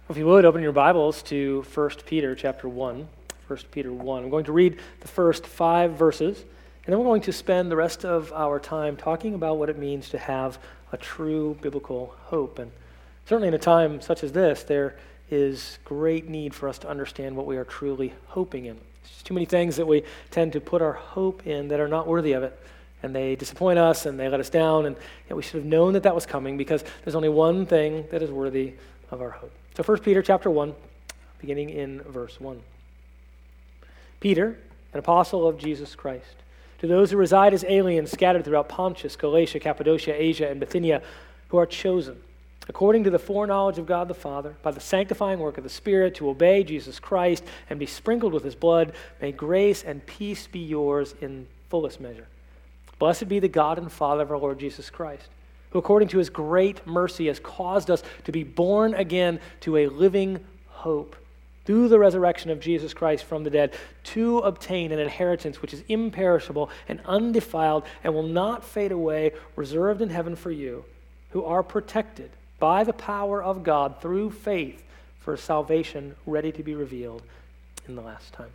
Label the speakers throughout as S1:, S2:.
S1: If you would, open your Bibles to 1 Peter chapter 1. 1 Peter 1. I'm going to read the first 5 verses, and then we're going to spend the rest of our time talking about what it means to have a true biblical hope. And certainly in a time such as this, there is great need for us to understand what we are truly hoping in. There's just too many things that we tend to put our hope in that are not worthy of it. And they disappoint us and they let us down, and yet we should have known that that was coming, because there's only one thing that is worthy of our hope. So 1 Peter chapter 1, beginning in verse 1. Peter, an apostle of Jesus Christ, to those who reside as aliens scattered throughout Pontus, Galatia, Cappadocia, Asia, and Bithynia, who are chosen, according to the foreknowledge of God the Father, by the sanctifying work of the Spirit, to obey Jesus Christ and be sprinkled with his blood, may grace and peace be yours in fullest measure. Blessed be the God and Father of our Lord Jesus Christ, who according to his great mercy has caused us to be born again to a living hope through the resurrection of Jesus Christ from the dead, to obtain an inheritance which is imperishable and undefiled and will not fade away, reserved in heaven for you, who are protected by the power of God through faith for salvation ready to be revealed in the last time.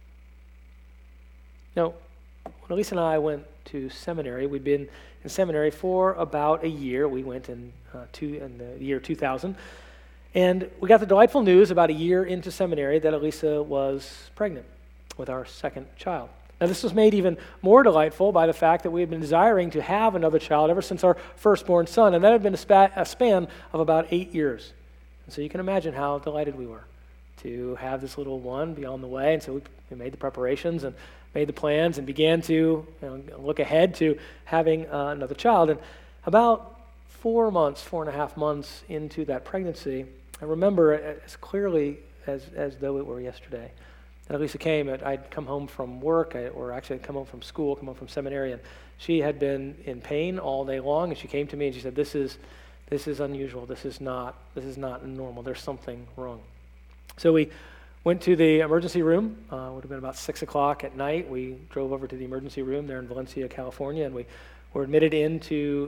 S1: Now, when Elise and I went to seminary, we'd been in seminary for about a year. We went in the year 2000. And we got the delightful news about a year into seminary that Elisa was pregnant with our second child. Now, this was made even more delightful by the fact that we had been desiring to have another child ever since our firstborn son, and that had been a span of about 8 years. And so you can imagine how delighted we were to have this little one be on the way. And so we made the preparations and made the plans and began to look ahead to having another child. And about 4.5 months into that pregnancy, I remember as clearly as though it were yesterday that Elisa came. I'd come home from work, I'd come home from school, come home from seminary, and she had been in pain all day long. And she came to me and she said, "This is unusual. This is not normal. There's something wrong." So we went to the emergency room. It would have been about 6 o'clock at night. We drove over to the emergency room there in Valencia, California, and we were admitted into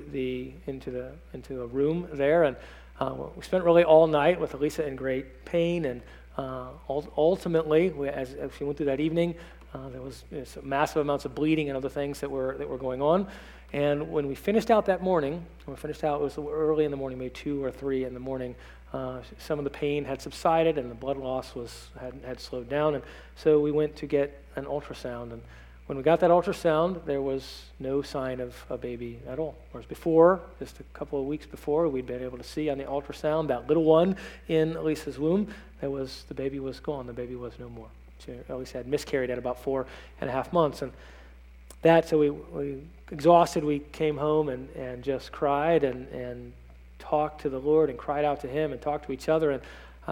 S1: a room there. And we spent really all night with Elisa in great pain. And ultimately, as she went through that evening, there was massive amounts of bleeding and other things that were going on. And when we finished out that morning, it was early in the morning, maybe 2 or 3 in the morning. Some of the pain had subsided and the blood loss had slowed down, and so we went to get an ultrasound. And when we got that ultrasound, there was no sign of a baby at all. Whereas before, just a couple of weeks before, we'd been able to see on the ultrasound that little one in Elisa's womb. The baby was gone. The baby was no more. Elisa had miscarried at about 4.5 months, and so we exhausted. We came home and just cried and talked to the Lord and cried out to him and talked to each other. And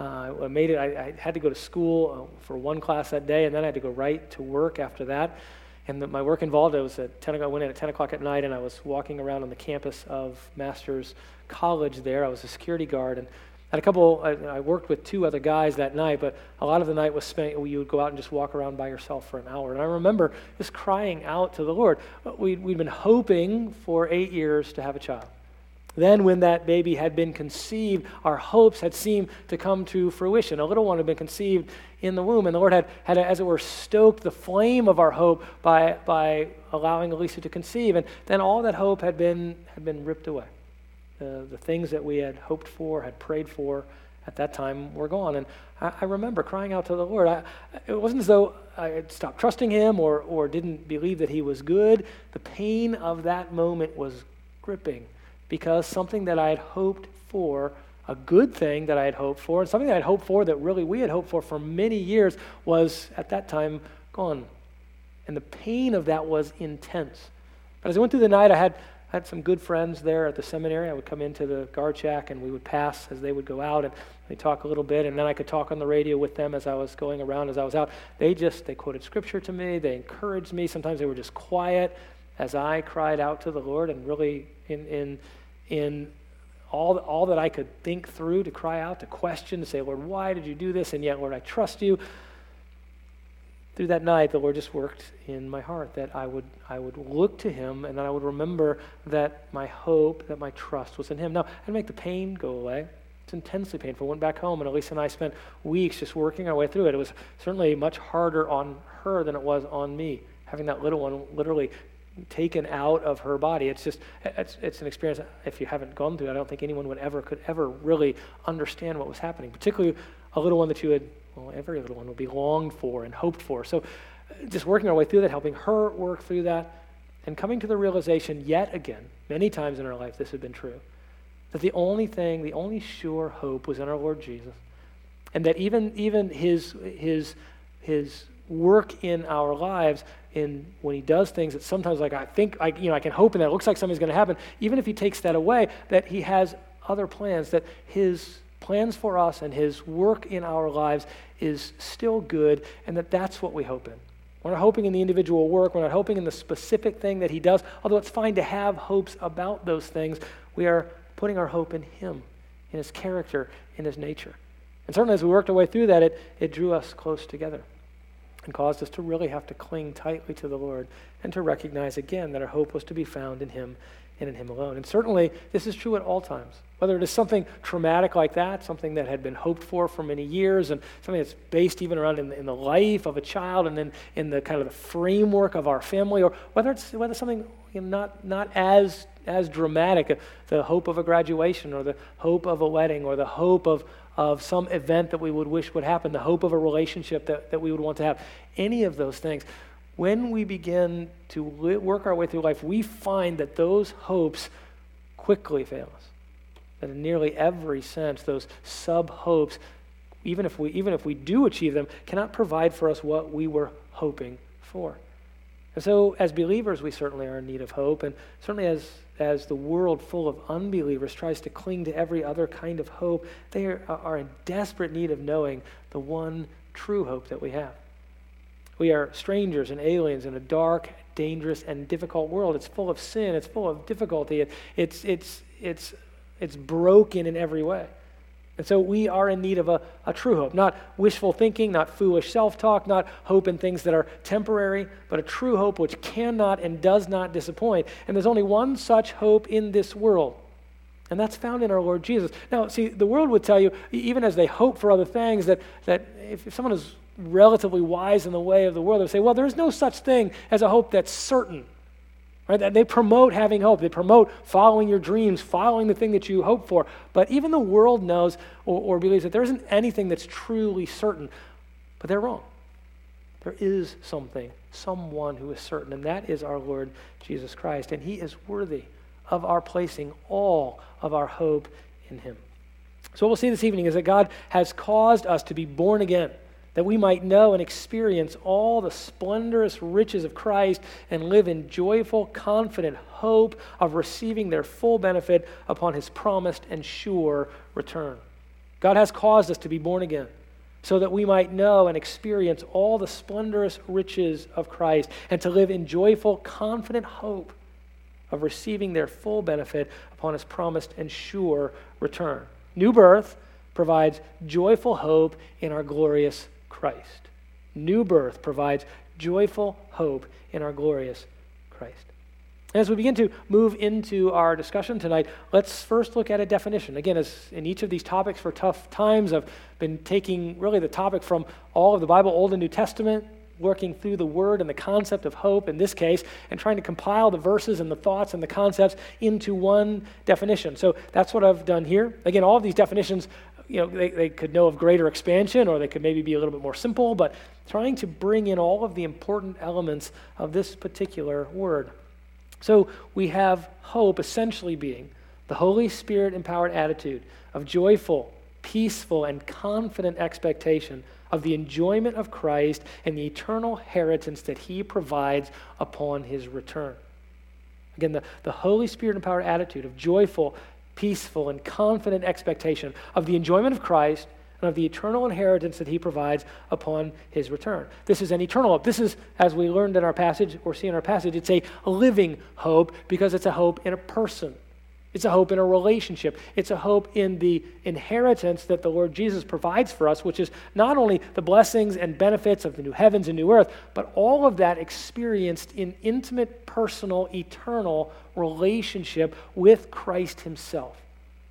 S1: I had to go to school for one class that day, and then I had to go right to work after that. And my work involved, I went in at 10 o'clock at night, and I was walking around on the campus of Masters College there. I was a security guard, and I worked with 2 other guys that night, but a lot of the night was spent, you would go out and just walk around by yourself for an hour. And I remember just crying out to the Lord. We'd been hoping for 8 years to have a child. Then when that baby had been conceived, our hopes had seemed to come to fruition. A little one had been conceived in the womb, and the Lord had as it were, stoked the flame of our hope by allowing Elisa to conceive. And then all that hope had been ripped away. The things that we had hoped for, had prayed for at that time were gone. And I remember crying out to the Lord. It wasn't as though I had stopped trusting him or didn't believe that he was good. The pain of that moment was gripping, because something that I had hoped for, a good thing that I had hoped for, and something that I had hoped for that really we had hoped for many years, was at that time gone. And the pain of that was intense. But as I went through the night, I had some good friends there at the seminary. I would come into the guard shack, and we would pass as they would go out, and they'd talk a little bit, and then I could talk on the radio with them as I was going around, as I was out. They quoted scripture to me. They encouraged me. Sometimes they were just quiet as I cried out to the Lord, and really in all that I could think through, to cry out, to question, to say, "Lord, why did you do this? And yet, Lord, I trust you." Through that night, the Lord just worked in my heart that I would look to him, and that I would remember that my hope, that my trust was in him. Now, I'd make the pain go away. It's intensely painful. Went back home, and Elisa and I spent weeks just working our way through it. It was certainly much harder on her than it was on me, having that little one literally taken out of her body. It's an experience, if you haven't gone through it, I don't think anyone could ever really understand what was happening, particularly a little one that you had, well, every little one would be longed for and hoped for. So just working our way through that, helping her work through that, and coming to the realization yet again, many times in our life this had been true, that the only sure hope was in our Lord Jesus, and that even his work in our lives, when he does things that sometimes I can hope in that, it looks like something's going to happen, even if he takes that away, that he has other plans, that his plans for us and his work in our lives is still good, and that's what we hope in. We're not hoping in the individual work, we're not hoping in the specific thing that he does, although it's fine to have hopes about those things. We are putting our hope in him, in his character, in his nature. And certainly as we worked our way through that, it drew us close together and caused us to really have to cling tightly to the Lord and to recognize again that our hope was to be found in him and in him alone. And certainly this is true at all times. Whether it is something traumatic like that, something that had been hoped for many years, and something that's based even around in the life of a child and then in the kind of the framework of our family, or whether something not as dramatic, the hope of a graduation or the hope of a wedding or the hope of some event that we would wish would happen, the hope of a relationship that we would want to have, any of those things. When we begin to work our way through life, we find that those hopes quickly fail us. That in nearly every sense, those sub-hopes, even if we do achieve them, cannot provide for us what we were hoping for. And so as believers, we certainly are in need of hope, and certainly as the world full of unbelievers tries to cling to every other kind of hope, they are in desperate need of knowing the one true hope that we have. We are strangers and aliens in a dark, dangerous, and difficult world. It's full of sin. It's full of difficulty. It's broken in every way. And so we are in need of a true hope, not wishful thinking, not foolish self-talk, not hope in things that are temporary, but a true hope which cannot and does not disappoint. And there's only one such hope in this world, and that's found in our Lord Jesus. Now, see, the world would tell you, even as they hope for other things, that if someone is relatively wise in the way of the world, they say, well, there's no such thing as a hope that's certain. Right? They promote having hope. They promote following your dreams, following the thing that you hope for. But even the world knows or believes that there isn't anything that's truly certain. But they're wrong. There is someone who is certain, and that is our Lord Jesus Christ. And he is worthy of our placing all of our hope in him. So what we'll see this evening is that God has caused us to be born again, that we might know and experience all the splendorous riches of Christ and live in joyful, confident hope of receiving their full benefit upon his promised and sure return. God has caused us to be born again so that we might know and experience all the splendorous riches of Christ and to live in joyful, confident hope of receiving their full benefit upon his promised and sure return. New birth provides joyful hope in our glorious Christ. New birth provides joyful hope in our glorious Christ. And as we begin to move into our discussion tonight, let's first look at a definition. Again, as in each of these topics for tough times, I've been taking really the topic from all of the Bible, Old and New Testament, working through the word and the concept of hope in this case, and trying to compile the verses and the thoughts and the concepts into one definition. So that's what I've done here. Again, all of these definitions, they could know of greater expansion, or they could maybe be a little bit more simple, but trying to bring in all of the important elements of this particular word. So we have hope essentially being the Holy Spirit-empowered attitude of joyful, peaceful, and confident expectation of the enjoyment of Christ and the eternal inheritance that he provides upon his return. Again, the Holy Spirit-empowered attitude of joyful, peaceful, and confident expectation of the enjoyment of Christ and of the eternal inheritance that he provides upon his return. This is an eternal hope. This is, as we learned in our passage, or see in our passage, it's a living hope because it's a hope in a person. It's a hope in a relationship. It's a hope in the inheritance that the Lord Jesus provides for us, which is not only the blessings and benefits of the new heavens and new earth, but all of that experienced in intimate, personal, eternal relationship with Christ himself.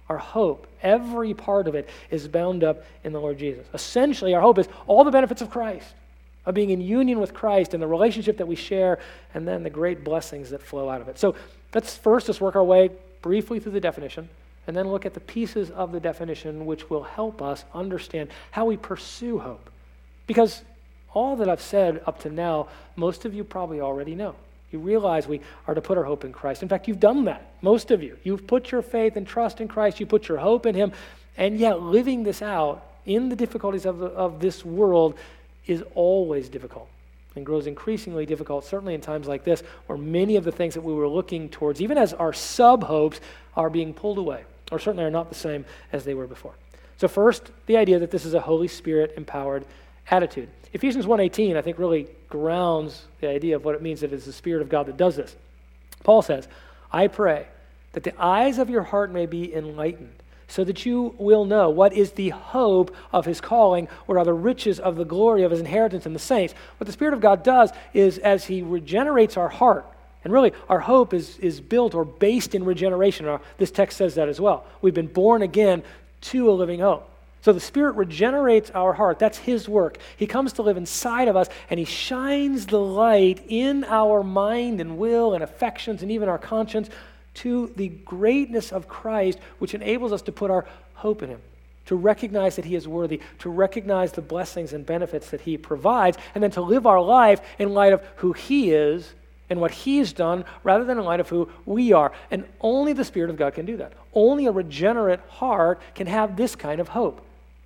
S1: Our hope, every part of it, is bound up in the Lord Jesus. Essentially, our hope is all the benefits of Christ, of being in union with Christ and the relationship that we share, and then the great blessings that flow out of it. So let's first just work our way briefly through the definition, and then look at the pieces of the definition which will help us understand how we pursue hope. Because all that I've said up to now, most of you probably already know. You realize we are to put our hope in Christ. In fact, you've done that, most of you. You've put your faith and trust in Christ. You put your hope in him. And yet living this out in the difficulties of this world is always difficult and grows increasingly difficult, certainly in times like this, where many of the things that we were looking towards, even as our sub-hopes, are being pulled away, or certainly are not the same as they were before. So first, the idea that this is a Holy Spirit-empowered attitude. Ephesians 1:18, I think, really grounds the idea of what it means that it's the Spirit of God that does this. Paul says, I pray that the eyes of your heart may be enlightened, so that you will know what is the hope of his calling, what are the riches of the glory of his inheritance in the saints. What the Spirit of God does is, as he regenerates our heart, and really our hope is built or based in regeneration. This text says that as well. We've been born again to a living hope. So the Spirit regenerates our heart. That's his work. He comes to live inside of us, and he shines the light in our mind and will and affections and even our conscience to the greatness of Christ, which enables us to put our hope in him, to recognize that he is worthy, to recognize the blessings and benefits that he provides, and then to live our life in light of who he is and what he's done, rather than in light of who we are. And only the Spirit of God can do that. Only a regenerate heart can have this kind of hope.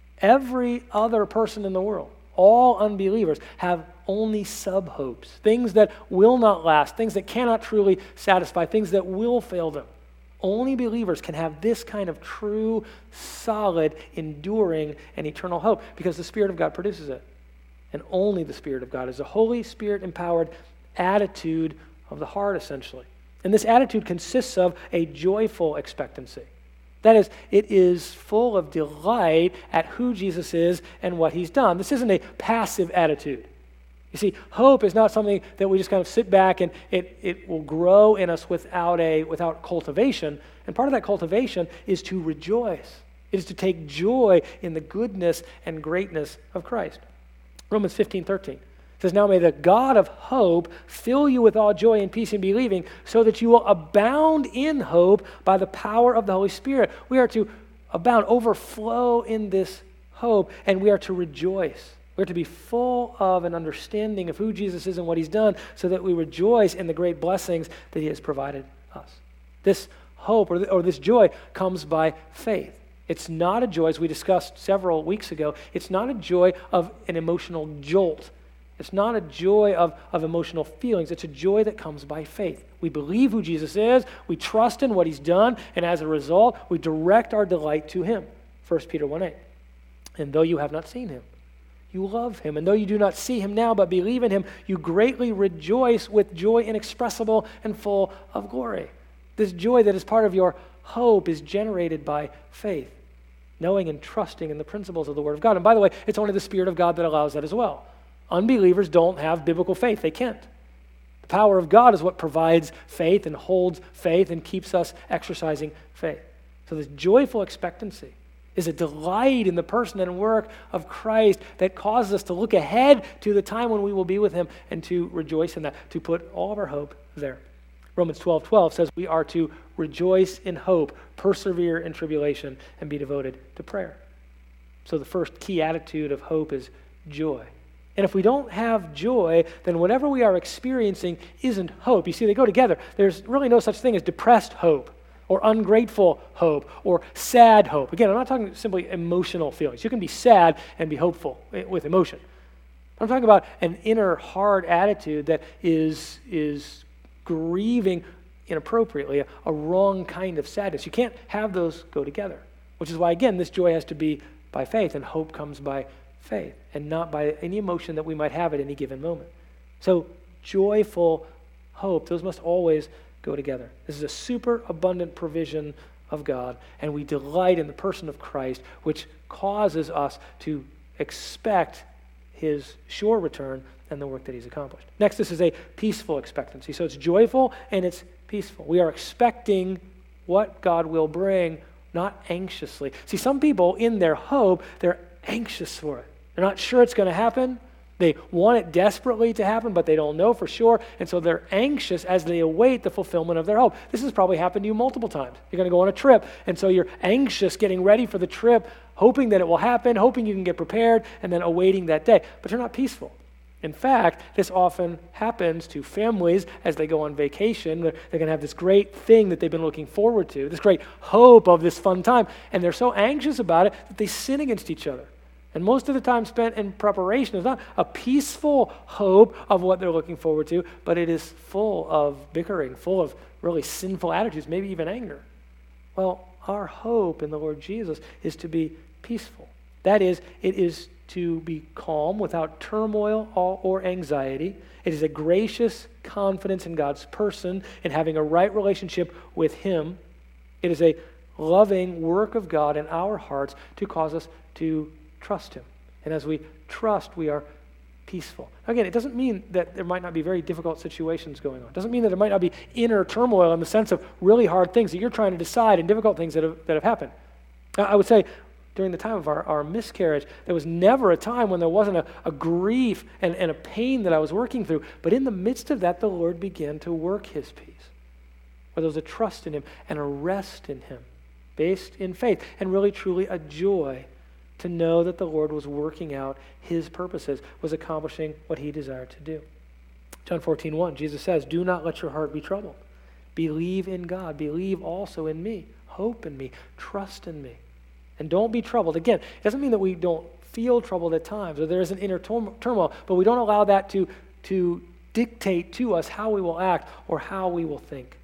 S1: Every other person in the world, all unbelievers, have only sub-hopes, things that will not last, things that cannot truly satisfy, things that will fail them. Only believers can have this kind of true, solid, enduring, and eternal hope, because the Spirit of God produces it. And only the Spirit of God is a Holy Spirit-empowered attitude of the heart, essentially. And this attitude consists of a joyful expectancy. That is, it is full of delight at who Jesus is and what he's done. This isn't a passive attitude. You see, hope is not something that we just kind of sit back and it will grow in us without cultivation. And part of that cultivation is to rejoice. It is to take joy in the goodness and greatness of Christ. Romans 15:13 says, now may the God of hope fill you with all joy and peace in believing, so that you will abound in hope by the power of the Holy Spirit. We are to abound, overflow in this hope, and we are to rejoice. We are to be full of an understanding of who Jesus is and what he's done, so that we rejoice in the great blessings that he has provided us. This hope or this joy comes by faith. It's not a joy, as we discussed several weeks ago, it's not a joy of an emotional jolt. It's not a joy of emotional feelings. It's a joy that comes by faith. We believe who Jesus is, we trust in what he's done, and as a result, we direct our delight to him. 1 Peter 1:8. And though you have not seen him, you love him. And though you do not see him now, but believe in him, you greatly rejoice with joy inexpressible and full of glory. This joy that is part of your hope is generated by faith, knowing and trusting in the principles of the Word of God. And by the way, it's only the Spirit of God that allows that as well. Unbelievers don't have biblical faith. They can't. The power of God is what provides faith and holds faith and keeps us exercising faith. So this joyful expectancy is a delight in the person and work of Christ that causes us to look ahead to the time when we will be with him and to rejoice in that, to put all of our hope there. Romans 12:12 says we are to rejoice in hope, persevere in tribulation, and be devoted to prayer. So the first key attitude of hope is joy. And if we don't have joy, then whatever we are experiencing isn't hope. You see, they go together. There's really no such thing as depressed hope or ungrateful hope or sad hope. Again, I'm not talking simply emotional feelings. You can be sad and be hopeful with emotion. I'm talking about an inner hard attitude that is grieving inappropriately, a wrong kind of sadness. You can't have those go together, which is why, again, this joy has to be by faith, and hope comes by faith and not by any emotion that we might have at any given moment. So joyful hope, those must always go together. This is a super abundant provision of God, and we delight in the person of Christ, which causes us to expect his sure return and the work that he's accomplished. Next, this is a peaceful expectancy. So it's joyful and it's peaceful. We are expecting what God will bring, not anxiously. See, some people in their hope, they're anxious for it. They're not sure it's going to happen. They want it desperately to happen, but they don't know for sure. And so they're anxious as they await the fulfillment of their hope. This has probably happened to you multiple times. You're going to go on a trip, and so you're anxious, getting ready for the trip, hoping that it will happen, hoping you can get prepared, and then awaiting that day. But you're not peaceful. In fact, this often happens to families as they go on vacation. They're going to have this great thing that they've been looking forward to, this great hope of this fun time, and they're so anxious about it that they sin against each other. And most of the time spent in preparation is not a peaceful hope of what they're looking forward to, but it is full of bickering, full of really sinful attitudes, maybe even anger. Well, our hope in the Lord Jesus is to be peaceful. That is, it is to be calm without turmoil or anxiety. It is a gracious confidence in God's person and having a right relationship with Him. It is a loving work of God in our hearts to cause us to trust Him. And as we trust, we are peaceful. Again, it doesn't mean that there might not be very difficult situations going on. It doesn't mean that there might not be inner turmoil in the sense of really hard things that you're trying to decide and difficult things that have happened. I would say during the time of our miscarriage, there was never a time when there wasn't a grief and a pain that I was working through. But in the midst of that, the Lord began to work His peace. Where there was a trust in Him and a rest in Him, based in faith, and really truly a joy to know that the Lord was working out His purposes, was accomplishing what He desired to do. John 14:1, Jesus says, "Do not let your heart be troubled. Believe in God. Believe also in me. Hope in me. Trust in me. And don't be troubled." Again, it doesn't mean that we don't feel troubled at times or there is an inner turmoil, but we don't allow that to dictate to us how we will act or how we will think.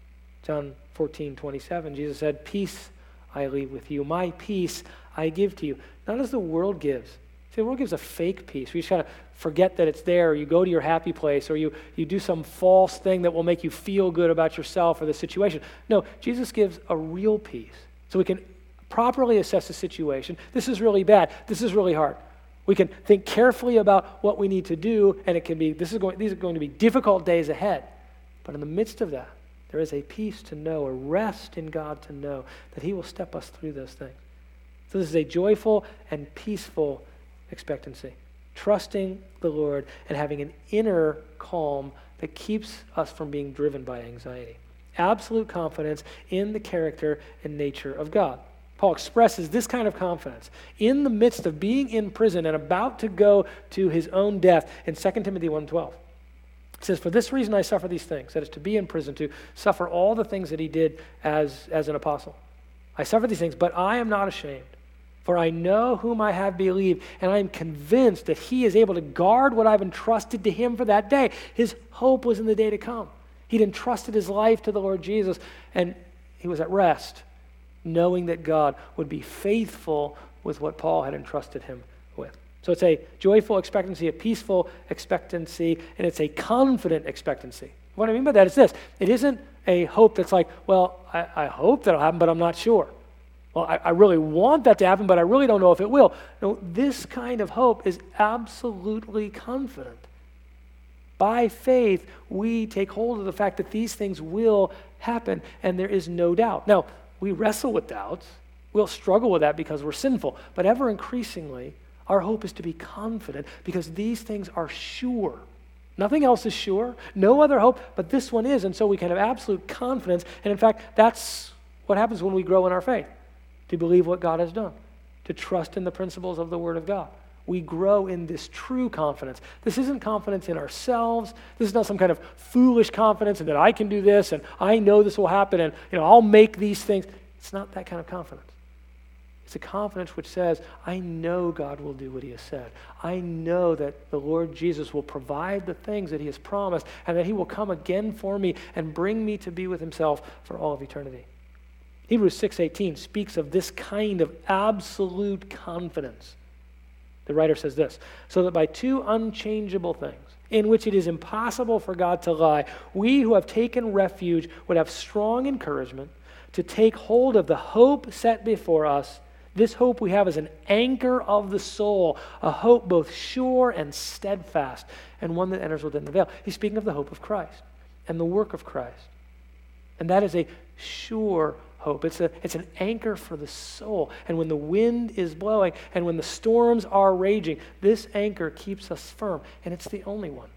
S1: John 14:27, Jesus said, "Peace I leave with you. My peace I give to you." Not as the world gives. See, the world gives a fake peace. We just kind of forget that it's there, or you go to your happy place, or you do some false thing that will make you feel good about yourself or the situation. No, Jesus gives a real peace. So we can properly assess the situation. This is really bad. This is really hard. We can think carefully about what we need to do, and it can be, these are going to be difficult days ahead. But in the midst of that, there is a peace to know, a rest in God to know that He will step us through those things. So this is a joyful and peaceful expectancy, trusting the Lord and having an inner calm that keeps us from being driven by anxiety. Absolute confidence in the character and nature of God. Paul expresses this kind of confidence in the midst of being in prison and about to go to his own death in 2 Timothy 1:12. It says, "For this reason I suffer these things," that is, to be in prison, to suffer all the things that he did as an apostle. "I suffer these things, but I am not ashamed. For I know whom I have believed, and I am convinced that He is able to guard what I've entrusted to Him for that day." His hope was in the day to come. He'd entrusted his life to the Lord Jesus, and he was at rest, knowing that God would be faithful with what Paul had entrusted him with. So it's a joyful expectancy, a peaceful expectancy, and it's a confident expectancy. What I mean by that is this. It isn't a hope that's like, well, I hope that'll happen, but I'm not sure. Well, I really want that to happen, but I really don't know if it will. No, this kind of hope is absolutely confident. By faith, we take hold of the fact that these things will happen, and there is no doubt. Now, we wrestle with doubts. We'll struggle with that because we're sinful. But ever increasingly, our hope is to be confident because these things are sure. Nothing else is sure. No other hope, but this one is. And so we can have absolute confidence. And in fact, that's what happens when we grow in our faith. To believe what God has done. To trust in the principles of the Word of God. We grow in this true confidence. This isn't confidence in ourselves. This is not some kind of foolish confidence in that I can do this and I know this will happen and I'll make these things. It's not that kind of confidence. It's a confidence which says, I know God will do what He has said. I know that the Lord Jesus will provide the things that He has promised and that He will come again for me and bring me to be with Himself for all of eternity. Hebrews 6:18 speaks of this kind of absolute confidence. The writer says this, "So that by two unchangeable things, in which it is impossible for God to lie, we who have taken refuge would have strong encouragement to take hold of the hope set before us. This hope we have is an anchor of the soul, a hope both sure and steadfast, and one that enters within the veil." He's speaking of the hope of Christ and the work of Christ. And that is a sure hope. It's an anchor for the soul. And when the wind is blowing and when the storms are raging, this anchor keeps us firm. And it's the only one.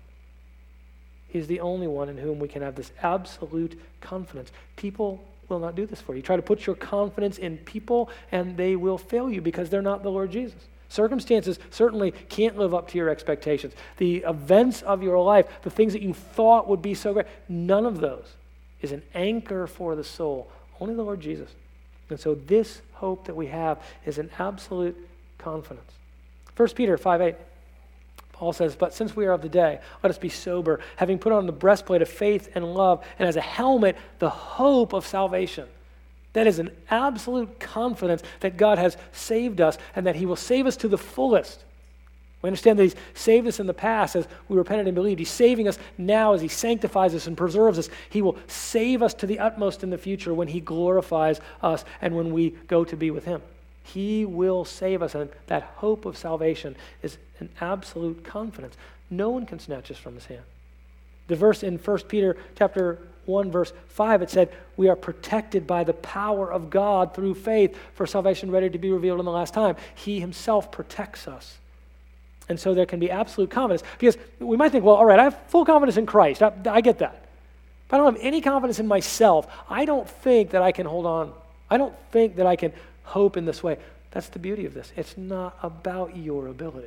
S1: He's the only one in whom we can have this absolute confidence. People will not do this for you. Try to put your confidence in people and they will fail you because they're not the Lord Jesus. Circumstances certainly can't live up to your expectations. The events of your life, the things that you thought would be so great, none of those is an anchor for the soul. Only the Lord Jesus. And so this hope that we have is an absolute confidence. 1 Peter 5:8, Paul says, "But since we are of the day, let us be sober, having put on the breastplate of faith and love, and as a helmet, the hope of salvation." That is an absolute confidence that God has saved us and that he will save us to the fullest. We understand that he's saved us in the past as we repented and believed. He's saving us now as he sanctifies us and preserves us. He will save us to the utmost in the future when he glorifies us and when we go to be with him. He will save us, and that hope of salvation is an absolute confidence. No one can snatch us from his hand. The verse in 1 Peter chapter 1, verse 5, it said, "We are protected by the power of God through faith for salvation ready to be revealed in the last time." He himself protects us. And so there can be absolute confidence. Because we might think, well, all right, I have full confidence in Christ. I get that. But I don't have any confidence in myself. I don't think that I can hold on. I don't think that I can hope in this way. That's the beauty of this. It's not about your ability.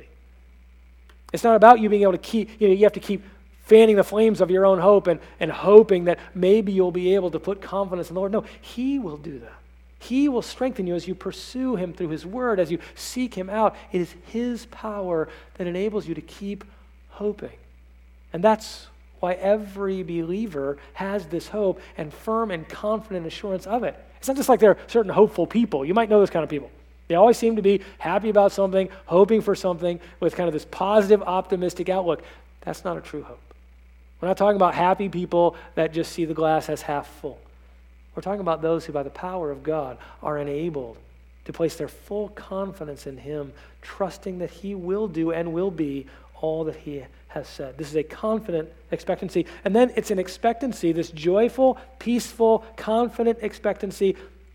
S1: It's not about you being able to keep, you have to keep fanning the flames of your own hope and hoping that maybe you'll be able to put confidence in the Lord. No, he will do that. He will strengthen you as you pursue him through his word, as you seek him out. It is his power that enables you to keep hoping. And that's why every believer has this hope and firm and confident assurance of it. It's not just like there are certain hopeful people. You might know those kind of people. They always seem to be happy about something, hoping for something with kind of this positive, optimistic outlook. That's not a true hope. We're not talking about happy people that just see the glass as half full. We're talking about those who, by the power of God, are enabled to place their full confidence in him, trusting that he will do and will be all that he has said. This is a confident expectancy. And then it's an expectancy, this joyful, peaceful, confident expectancy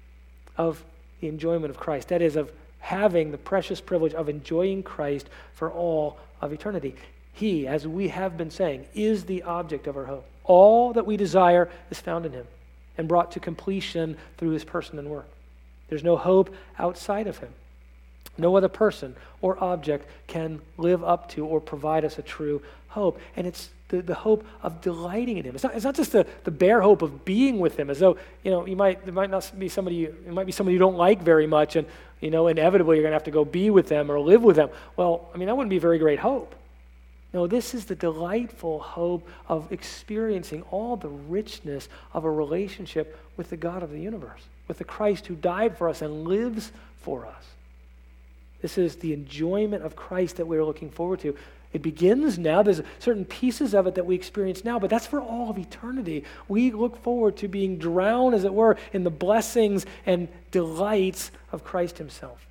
S1: of the enjoyment of Christ. That is, of having the precious privilege of enjoying Christ for all of eternity. He, as we have been saying, is the object of our hope. All that we desire is found in him and brought to completion through his person and work. There's no hope outside of him. No other person or object can live up to or provide us a true hope. And it's the hope of delighting in him. It's not just the bare hope of being with him, as though, there might be somebody you don't like very much, and, inevitably you're going to have to go be with them or live with them. Well, that wouldn't be very great hope. No, this is the delightful hope of experiencing all the richness of a relationship with the God of the universe, with the Christ who died for us and lives for us. This is the enjoyment of Christ that we're looking forward to. It begins now. There's certain pieces of it that we experience now, but that's for all of eternity. We look forward to being drowned, as it were, in the blessings and delights of Christ himself.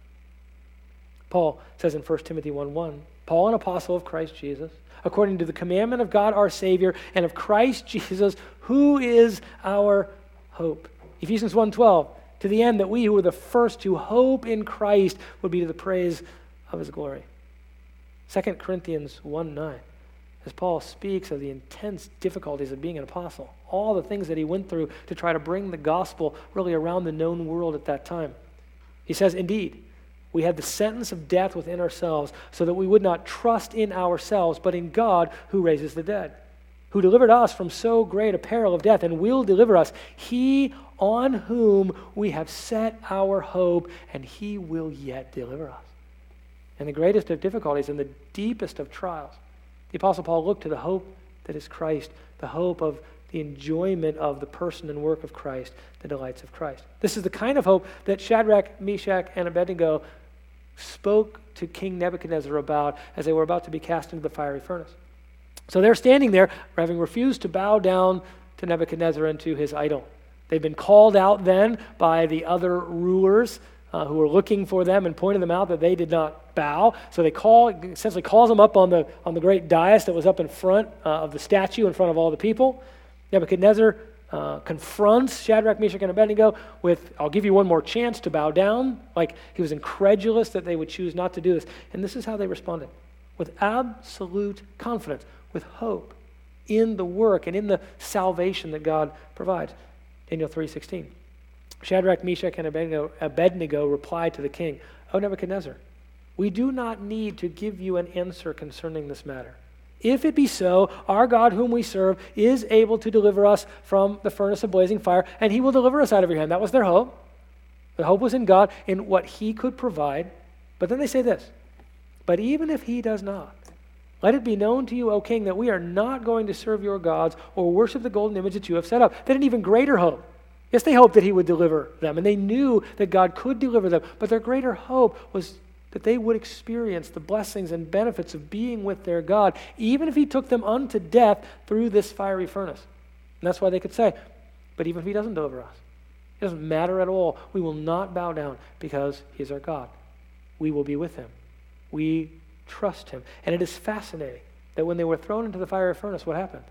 S1: Paul says in 1 Timothy 1:1, Paul, an apostle of Christ Jesus, according to the commandment of God our Savior and of Christ Jesus, who is our hope. Ephesians 1:12, to the end that we who were the first to hope in Christ would be to the praise of his glory. 2 Corinthians 1:9, as Paul speaks of the intense difficulties of being an apostle, all the things that he went through to try to bring the gospel really around the known world at that time. He says, indeed, we had the sentence of death within ourselves so that we would not trust in ourselves, but in God who raises the dead, who delivered us from so great a peril of death and will deliver us. He on whom we have set our hope, and he will yet deliver us. In the greatest of difficulties and the deepest of trials, the Apostle Paul looked to the hope that is Christ, the hope of the enjoyment of the person and work of Christ, the delights of Christ. This is the kind of hope that Shadrach, Meshach, and Abednego spoke to King Nebuchadnezzar about as they were about to be cast into the fiery furnace. So they're standing there, having refused to bow down to Nebuchadnezzar and to his idol. They've been called out then by the other rulers who were looking for them and pointed them out that they did not bow. So they essentially calls them up on the great dais that was up in front of the statue, in front of all the people. Nebuchadnezzar confronts Shadrach, Meshach, and Abednego with, I'll give you one more chance to bow down. Like he was incredulous that they would choose not to do this. And this is how they responded. With absolute confidence, with hope in the work and in the salvation that God provides. Daniel 3:16. Shadrach, Meshach, and Abednego replied to the king, O Nebuchadnezzar, we do not need to give you an answer concerning this matter. If it be so, our God whom we serve is able to deliver us from the furnace of blazing fire, and he will deliver us out of your hand. That was their hope. The hope was in God, in what he could provide. But then they say this, but even if he does not, let it be known to you, O king, that we are not going to serve your gods or worship the golden image that you have set up. They had an even greater hope. Yes, they hoped that he would deliver them, and they knew that God could deliver them, but their greater hope was that they would experience the blessings and benefits of being with their God, even if he took them unto death through this fiery furnace. And that's why they could say, but even if he doesn't deliver us, it doesn't matter at all. We will not bow down because he is our God. We will be with him. We trust him. And it is fascinating that when they were thrown into the fiery furnace, what happened?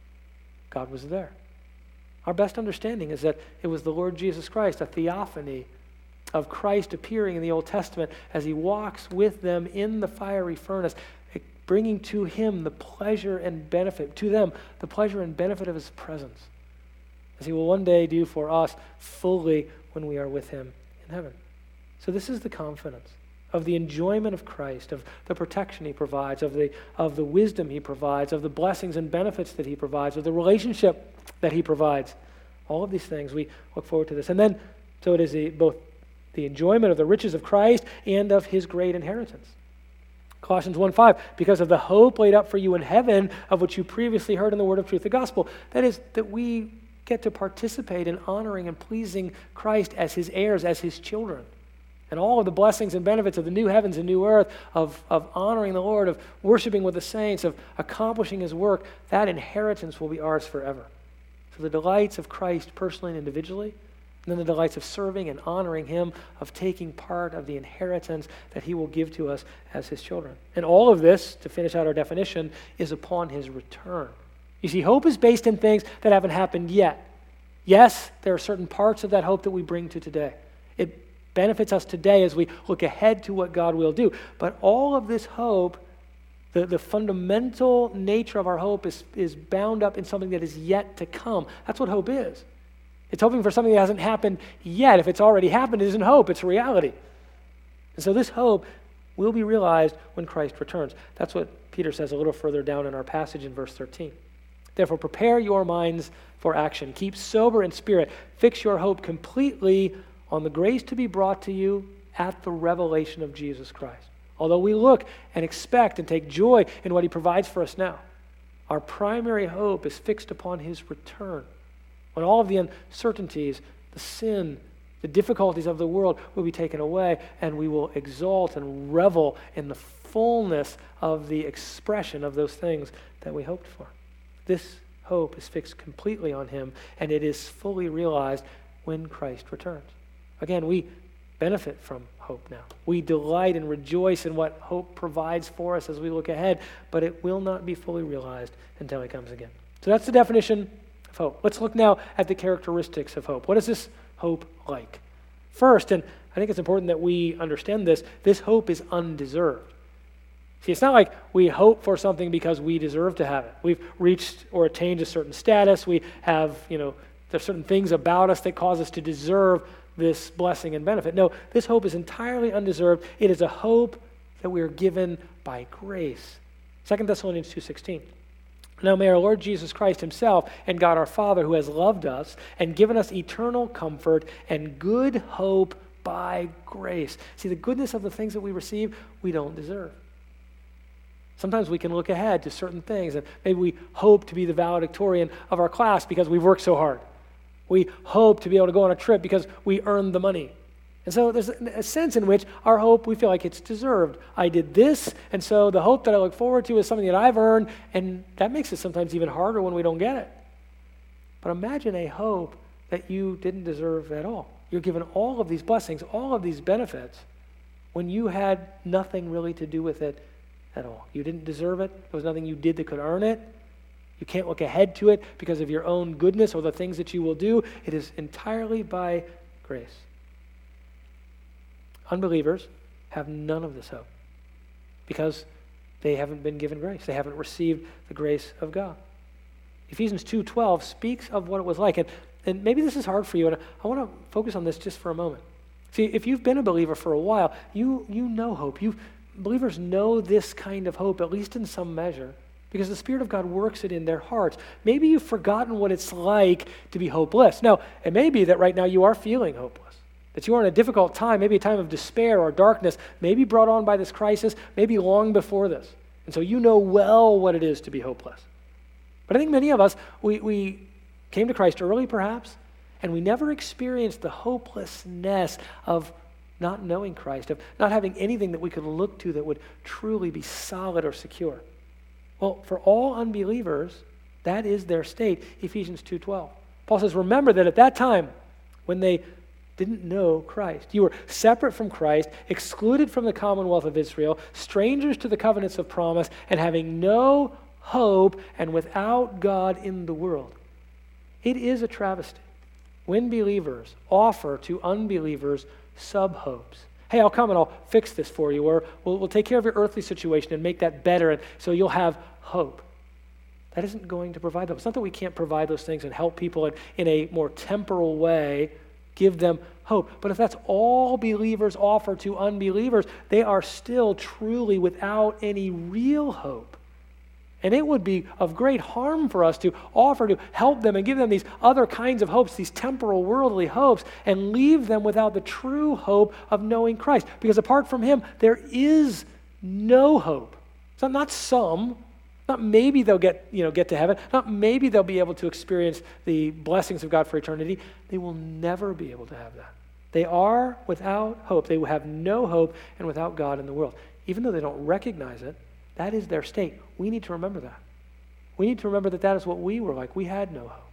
S1: God was there. Our best understanding is that it was the Lord Jesus Christ, a theophany of Christ appearing in the Old Testament as he walks with them in the fiery furnace, bringing to him the pleasure and benefit, to them, the pleasure and benefit of his presence, as he will one day do for us fully when we are with him in heaven. So this is the confidence of the enjoyment of Christ, of the protection he provides, of the wisdom he provides, of the blessings and benefits that he provides, of the relationship that he provides. All of these things, we look forward to this. And then, so it is both the enjoyment of the riches of Christ and of his great inheritance. Colossians 1:5, because of the hope laid up for you in heaven, of which you previously heard in the word of truth, the gospel. That is, that we get to participate in honoring and pleasing Christ as his heirs, as his children. And all of the blessings and benefits of the new heavens and new earth, of honoring the Lord, of worshiping with the saints, of accomplishing his work, that inheritance will be ours forever. So the delights of Christ personally and individually, and then the delights of serving and honoring him, of taking part of the inheritance that he will give to us as his children. And all of this, to finish out our definition, is upon his return. You see, hope is based in things that haven't happened yet. Yes, there are certain parts of that hope that we bring to today. It benefits us today as we look ahead to what God will do. But all of this hope, the fundamental nature of our hope is bound up in something that is yet to come. That's what hope is. It's hoping for something that hasn't happened yet. If it's already happened, it isn't hope, it's reality. And so this hope will be realized when Christ returns. That's what Peter says a little further down in our passage in verse 13. Therefore, prepare your minds for action. Keep sober in spirit. Fix your hope completely on the grace to be brought to you at the revelation of Jesus Christ. Although we look and expect and take joy in what he provides for us now, our primary hope is fixed upon his return, when all of the uncertainties, the sin, the difficulties of the world will be taken away, and we will exalt and revel in the fullness of the expression of those things that we hoped for. This hope is fixed completely on him, and it is fully realized when Christ returns. Again, we benefit from hope now. We delight and rejoice in what hope provides for us as we look ahead, but it will not be fully realized until he comes again. So that's the definition of hope. Let's look now at the characteristics of hope. What is this hope like? First, and I think it's important that we understand this hope is undeserved. See, it's not like we hope for something because we deserve to have it. We've reached or attained a certain status. We have, there's certain things about us that cause us to deserve this blessing and benefit. No, this hope is entirely undeserved. It is a hope that we are given by grace. 2 Thessalonians 2:16. Now may our Lord Jesus Christ himself and God our Father, who has loved us and given us eternal comfort and good hope by grace. See, the goodness of the things that we receive, we don't deserve. Sometimes we can look ahead to certain things, and maybe we hope to be the valedictorian of our class because we've worked so hard. We hope to be able to go on a trip because we earned the money. And so there's a sense in which our hope, we feel like it's deserved. I did this, and so the hope that I look forward to is something that I've earned, and that makes it sometimes even harder when we don't get it. But imagine a hope that you didn't deserve at all. You're given all of these blessings, all of these benefits, when you had nothing really to do with it at all. You didn't deserve it. There was nothing you did that could earn it. You can't look ahead to it because of your own goodness or the things that you will do. It is entirely by grace. Unbelievers have none of this hope because they haven't been given grace. They haven't received the grace of God. Ephesians 2:12 speaks of what it was like. And maybe this is hard for you, and I want to focus on this just for a moment. See, if you've been a believer for a while, you know hope. Believers know this kind of hope, at least in some measure, because the Spirit of God works it in their hearts. Maybe you've forgotten what it's like to be hopeless. Now, it may be that right now you are feeling hopeless, that you are in a difficult time, maybe a time of despair or darkness, maybe brought on by this crisis, maybe long before this. And so you know well what it is to be hopeless. But I think many of us, we came to Christ early perhaps, and we never experienced the hopelessness of not knowing Christ, of not having anything that we could look to that would truly be solid or secure. Well, for all unbelievers, that is their state, Ephesians 2:12. Paul says, remember that at that time, when they didn't know Christ, you were separate from Christ, excluded from the commonwealth of Israel, strangers to the covenants of promise, and having no hope and without God in the world. It is a travesty when believers offer to unbelievers sub-hopes. Hey, I'll come and I'll fix this for you, or we'll take care of your earthly situation and make that better, and so you'll have hope. That isn't going to provide them. It's not that we can't provide those things and help people in a more temporal way, give them hope. But if that's all believers offer to unbelievers, they are still truly without any real hope. And it would be of great harm for us to offer to help them and give them these other kinds of hopes, these temporal, worldly hopes, and leave them without the true hope of knowing Christ. Because apart from Him, there is no hope. It's not some, not maybe they'll get to heaven, not maybe they'll be able to experience the blessings of God for eternity. They will never be able to have that. They are without hope. They will have no hope and without God in the world. Even though they don't recognize it, that is their state. We need to remember that. We need to remember that is what we were like. We had no hope.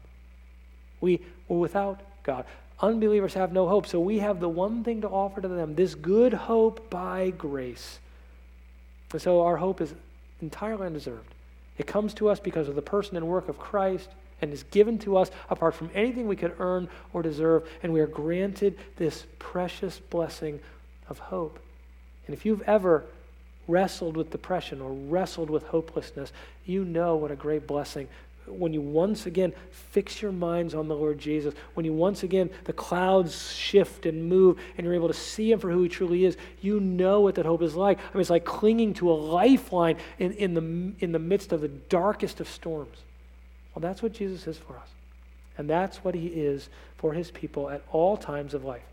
S1: We were without God. Unbelievers have no hope, so we have the one thing to offer to them, this good hope by grace. And so our hope is entirely undeserved. It comes to us because of the person and work of Christ and is given to us apart from anything we could earn or deserve, and we are granted this precious blessing of hope. And if you've ever wrestled with depression or wrestled with hopelessness, you know what a great blessing when you once again fix your minds on the Lord Jesus, when you once again, the clouds shift and move and you're able to see Him for who He truly is. You know what that hope is like. I mean, it's like clinging to a lifeline in the midst of the darkest of storms. Well, that's what Jesus is for us. And that's what He is for His people at all times of life.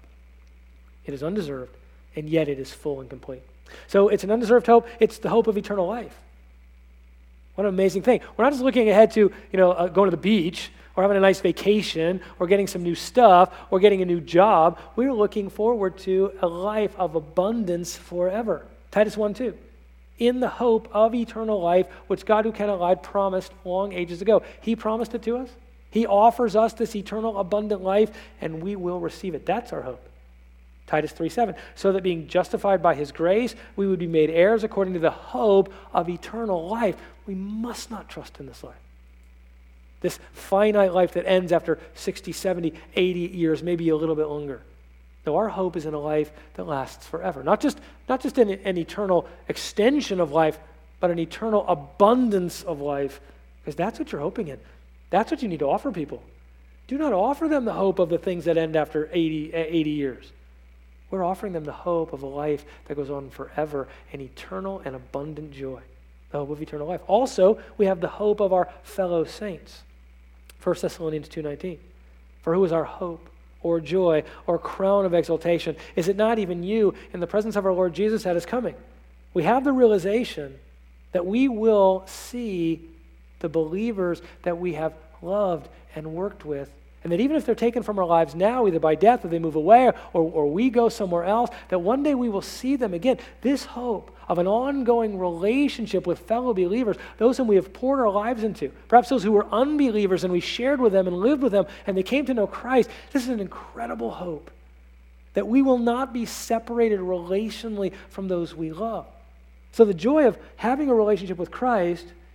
S1: It is undeserved, and yet it is full and complete. So it's an undeserved hope. It's the hope of eternal life. What an amazing thing. We're not just looking ahead to, going to the beach or having a nice vacation or getting some new stuff or getting a new job. We're looking forward to a life of abundance forever. Titus 1:2. In the hope of eternal life, which God who cannot lie promised long ages ago. He promised it to us. He offers us this eternal abundant life, and we will receive it. That's our hope. Titus 3:7, so that being justified by His grace, we would be made heirs according to the hope of eternal life. We must not trust in this life. This finite life that ends after 60, 70, 80 years, maybe a little bit longer. No, our hope is in a life that lasts forever. Not just an eternal extension of life, but an eternal abundance of life, because that's what you're hoping in. That's what you need to offer people. Do not offer them the hope of the things that end after 80 years. We're offering them the hope of a life that goes on forever, an eternal and abundant joy, the hope of eternal life. Also, we have the hope of our fellow saints. 1 Thessalonians 2:19. For who is our hope or joy or crown of exaltation? Is it not even you in the presence of our Lord Jesus at His coming? We have the realization that we will see the believers that we have loved and worked with, and that even if they're taken from our lives now, either by death or they move away or we go somewhere else, that one day we will see them again. This hope of an ongoing relationship with fellow believers, those whom we have poured our lives into, perhaps those who were unbelievers and we shared with them and lived with them and they came to know Christ, this is an incredible hope that we will not be separated relationally from those we love. So the joy of having a relationship with Christ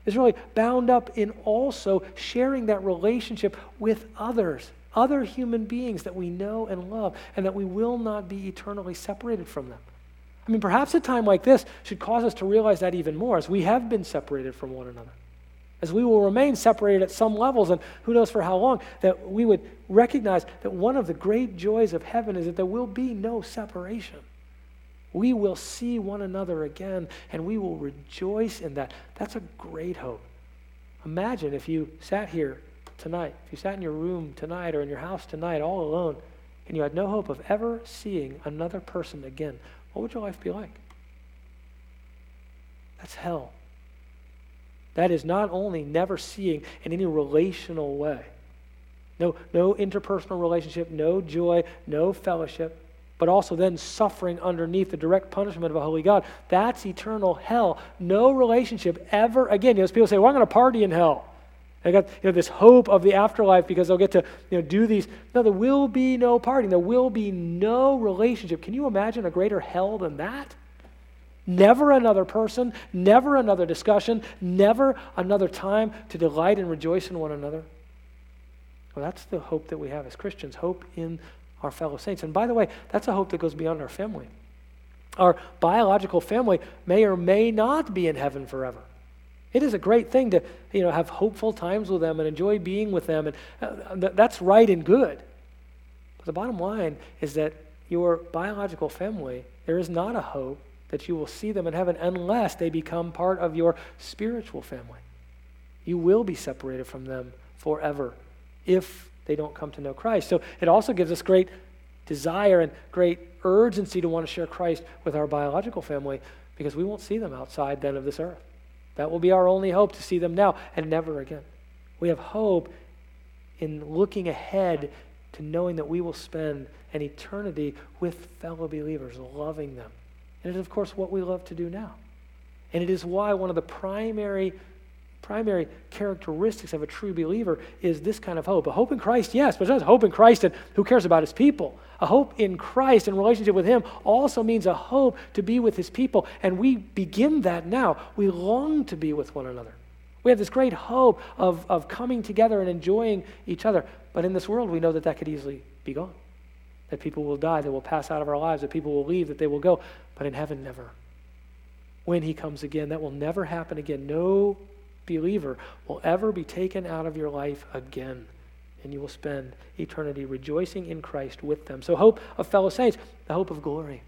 S1: is really bound up in also sharing that relationship with others, other human beings that we know and love, and that we will not be eternally separated from them. I mean, perhaps a time like this should cause us to realize that even more, as we have been separated from one another, as we will remain separated at some levels, and who knows for how long, that we would recognize that one of the great joys of heaven is that there will be no separation. We will see one another again, and we will rejoice in that. That's a great hope. Imagine if you sat here tonight, if you sat in your room tonight or in your house tonight all alone, and you had no hope of ever seeing another person again. What would your life be like? That's hell. That is not only never seeing in any relational way, no interpersonal relationship, no joy, no fellowship, but also then suffering underneath the direct punishment of a holy God. That's eternal hell. No relationship ever again. People say, well, I'm going to party in hell. I got this hope of the afterlife because they'll get to do these. No, there will be no partying. There will be no relationship. Can you imagine a greater hell than that? Never another person, never another discussion, never another time to delight and rejoice in one another. Well, that's the hope that we have as Christians, hope in our fellow saints. And by the way, that's a hope that goes beyond our family. Our biological family may or may not be in heaven forever. It is a great thing to have hopeful times with them and enjoy being with them, and that's right and good. But the bottom line is that your biological family, there is not a hope that you will see them in heaven unless they become part of your spiritual family. You will be separated from them forever if they don't come to know Christ. So it also gives us great desire and great urgency to want to share Christ with our biological family, because we won't see them outside then of this earth. That will be our only hope, to see them now and never again. We have hope in looking ahead to knowing that we will spend an eternity with fellow believers, loving them. And it is, of course, what we love to do now. And it is why one of the primary characteristics of a true believer is this kind of hope. A hope in Christ, yes, but it's not hope in Christ and who cares about his people. A hope in Christ and relationship with him also means a hope to be with his people. And we begin that now. We long to be with one another. We have this great hope of coming together and enjoying each other. But in this world, we know that could easily be gone. That people will die, that will pass out of our lives, that people will leave, that they will go. But in heaven, never. When he comes again, that will never happen again. No believer will ever be taken out of your life again, and you will spend eternity rejoicing in Christ with them. So hope of fellow saints, the hope of glory.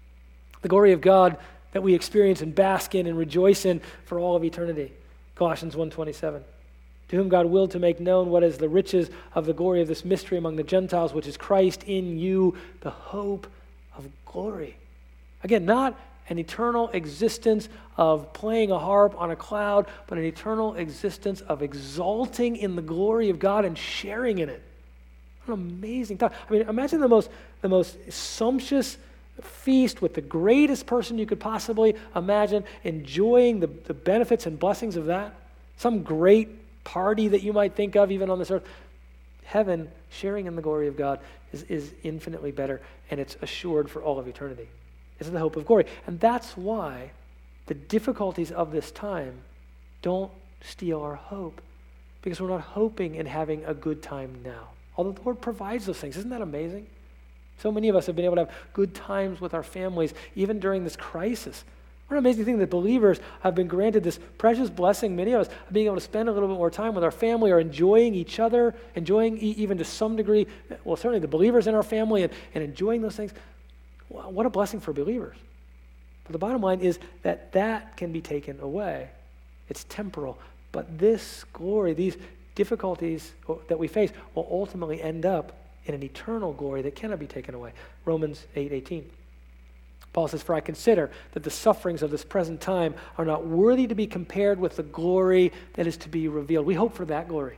S1: The glory of God that we experience and bask in and rejoice in for all of eternity. Colossians 1:27. To whom God willed to make known what is the riches of the glory of this mystery among the Gentiles, which is Christ in you, the hope of glory. Again, not an eternal existence of playing a harp on a cloud, but an eternal existence of exalting in the glory of God and sharing in it. What an amazing thought. I mean, imagine the most sumptuous feast with the greatest person you could possibly imagine, enjoying the benefits and blessings of that. Some great party that you might think of even on this earth. Heaven, sharing in the glory of God, is infinitely better, and it's assured for all of eternity. It's the hope of glory. And that's why the difficulties of this time don't steal our hope, because we're not hoping and having a good time now. Although the Lord provides those things. Isn't that amazing? So many of us have been able to have good times with our families, even during this crisis. What an amazing thing that believers have been granted this precious blessing, many of us, of being able to spend a little bit more time with our family or enjoying each other, enjoying even to some degree, well, certainly the believers in our family and enjoying those things. What a blessing for believers. But the bottom line is that can be taken away. It's temporal. But this glory, these difficulties that we face will ultimately end up in an eternal glory that cannot be taken away. Romans 8:18. Paul says, "For I consider that the sufferings of this present time are not worthy to be compared with the glory that is to be revealed." We hope for that glory.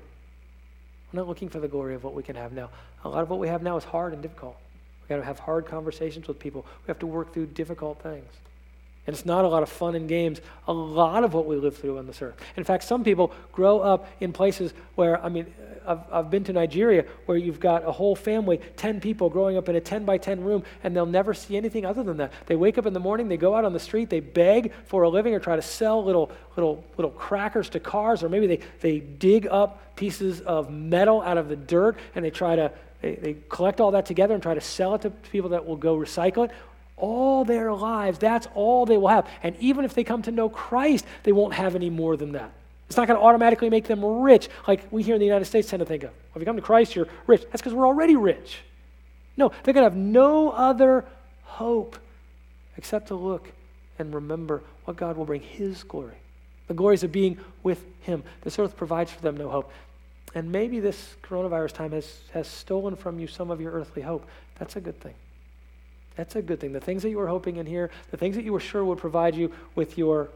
S1: We're not looking for the glory of what we can have now. A lot of what we have now is hard and difficult. We've got to have hard conversations with people. We have to work through difficult things. And it's not a lot of fun and games, a lot of what we live through on this earth. In fact, some people grow up in places where, I've been to Nigeria where you've got a whole family, 10 people growing up in a 10 by 10 room, and they'll never see anything other than that. They wake up in the morning, they go out on the street, they beg for a living or try to sell little crackers to cars, or maybe they dig up pieces of metal out of the dirt and they collect all that together and try to sell it to people that will go recycle it. All their lives, that's all they will have. And even if they come to know Christ, they won't have any more than that. It's not going to automatically make them rich like we here in the United States tend to think of. Well, if you come to Christ, you're rich. That's because we're already rich. No, they're going to have no other hope except to look and remember what God will bring his glory. The glories of being with him. This earth provides for them no hope. And maybe this coronavirus time has stolen from you some of your earthly hope. That's a good thing. That's a good thing. The things that you were hoping in here, the things that you were sure would provide you with your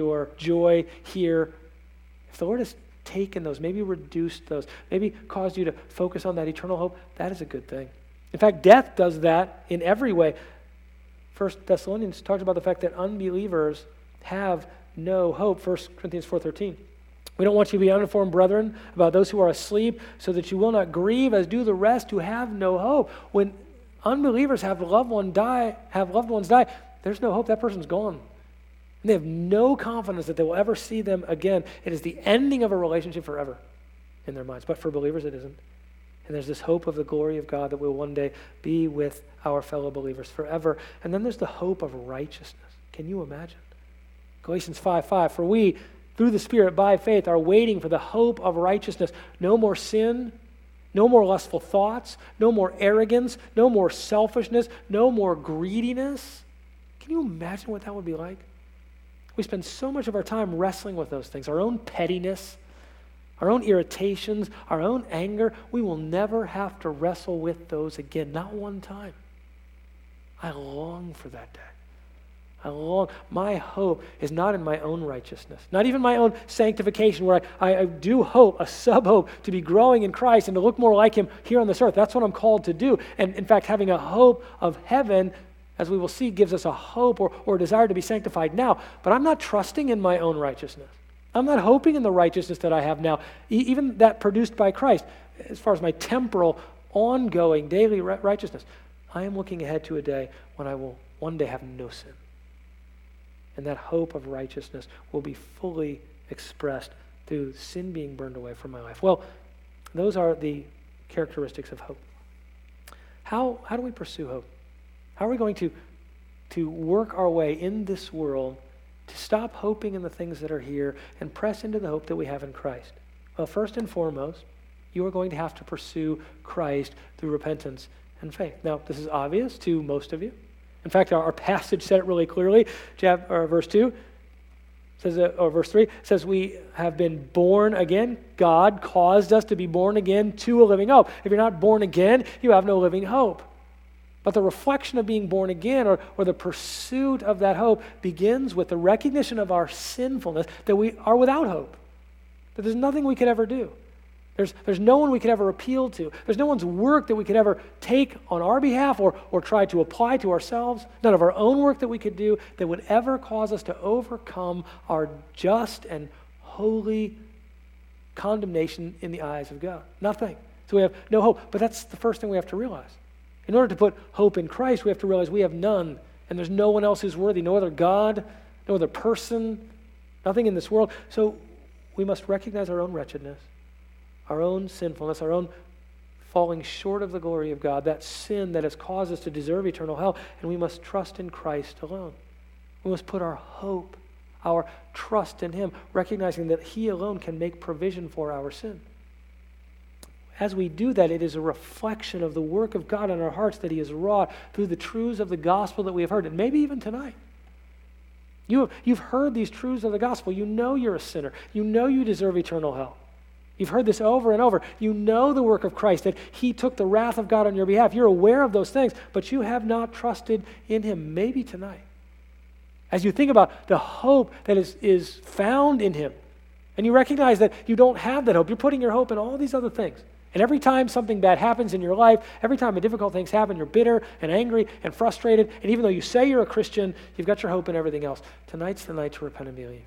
S1: joy here, if the Lord has taken those, maybe reduced those, maybe caused you to focus on that eternal hope, that is a good thing. In fact, death does that in every way. 1 Thessalonians talks about the fact that unbelievers have no hope. 1 Corinthians 4:13. We don't want you to be uninformed, brethren, about those who are asleep, so that you will not grieve as do the rest who have no hope. When unbelievers have loved ones die, there's no hope. That person's gone. And they have no confidence that they will ever see them again. It is the ending of a relationship forever in their minds. But for believers, it isn't. And there's this hope of the glory of God that we'll one day be with our fellow believers forever. And then there's the hope of righteousness. Can you imagine? Galatians 5:5, for we, through the Spirit, by faith, are waiting for the hope of righteousness. No more sin, no more lustful thoughts, no more arrogance, no more selfishness, no more greediness. Can you imagine what that would be like? We spend so much of our time wrestling with those things, our own pettiness, our own irritations, our own anger. We will never have to wrestle with those again, not one time. I long for that day. My hope is not in my own righteousness, not even my own sanctification, where I do hope, a sub-hope, to be growing in Christ and to look more like him here on this earth. That's what I'm called to do. And in fact, having a hope of heaven, as we will see, gives us a hope or a desire to be sanctified now. But I'm not trusting in my own righteousness. I'm not hoping in the righteousness that I have now, even that produced by Christ, as far as my temporal, ongoing, daily righteousness. I am looking ahead to a day when I will one day have no sin. And that hope of righteousness will be fully expressed through sin being burned away from my life. Well, those are the characteristics of hope. How do we pursue hope? How are we going to work our way in this world to stop hoping in the things that are here and press into the hope that we have in Christ? Well, first and foremost, you are going to have to pursue Christ through repentance and faith. Now, this is obvious to most of you. In fact, our passage said it really clearly. Verse 2 says, or verse 3 says, we have been born again. God caused us to be born again to a living hope. If you're not born again, you have no living hope. But the reflection of being born again, or the pursuit of that hope, begins with the recognition of our sinfulness, that we are without hope, that there's nothing we could ever do. There's no one we could ever appeal to. There's no one's work that we could ever take on our behalf or try to apply to ourselves. None of our own work that we could do that would ever cause us to overcome our just and holy condemnation in the eyes of God. Nothing. So we have no hope. But that's the first thing we have to realize. In order to put hope in Christ, we have to realize we have none. And there's no one else who's worthy. No other God, no other person, nothing in this world. So we must recognize our own wretchedness, our own sinfulness, our own falling short of the glory of God, that sin that has caused us to deserve eternal hell, and we must trust in Christ alone. We must put our hope, our trust in him, recognizing that he alone can make provision for our sin. As we do that, it is a reflection of the work of God in our hearts that he has wrought through the truths of the gospel that we have heard, and maybe even tonight. You've heard these truths of the gospel. You know you're a sinner. You know you deserve eternal hell. You've heard this over and over. You know the work of Christ, that he took the wrath of God on your behalf. You're aware of those things, but you have not trusted in him. Maybe tonight, as you think about the hope that is found in him, and you recognize that you don't have that hope, you're putting your hope in all these other things, And every time something bad happens in your life, every time a difficult things happen, you're bitter and angry and frustrated. And even though you say you're a Christian, you've got your hope in everything else. Tonight's the night to repent and believe.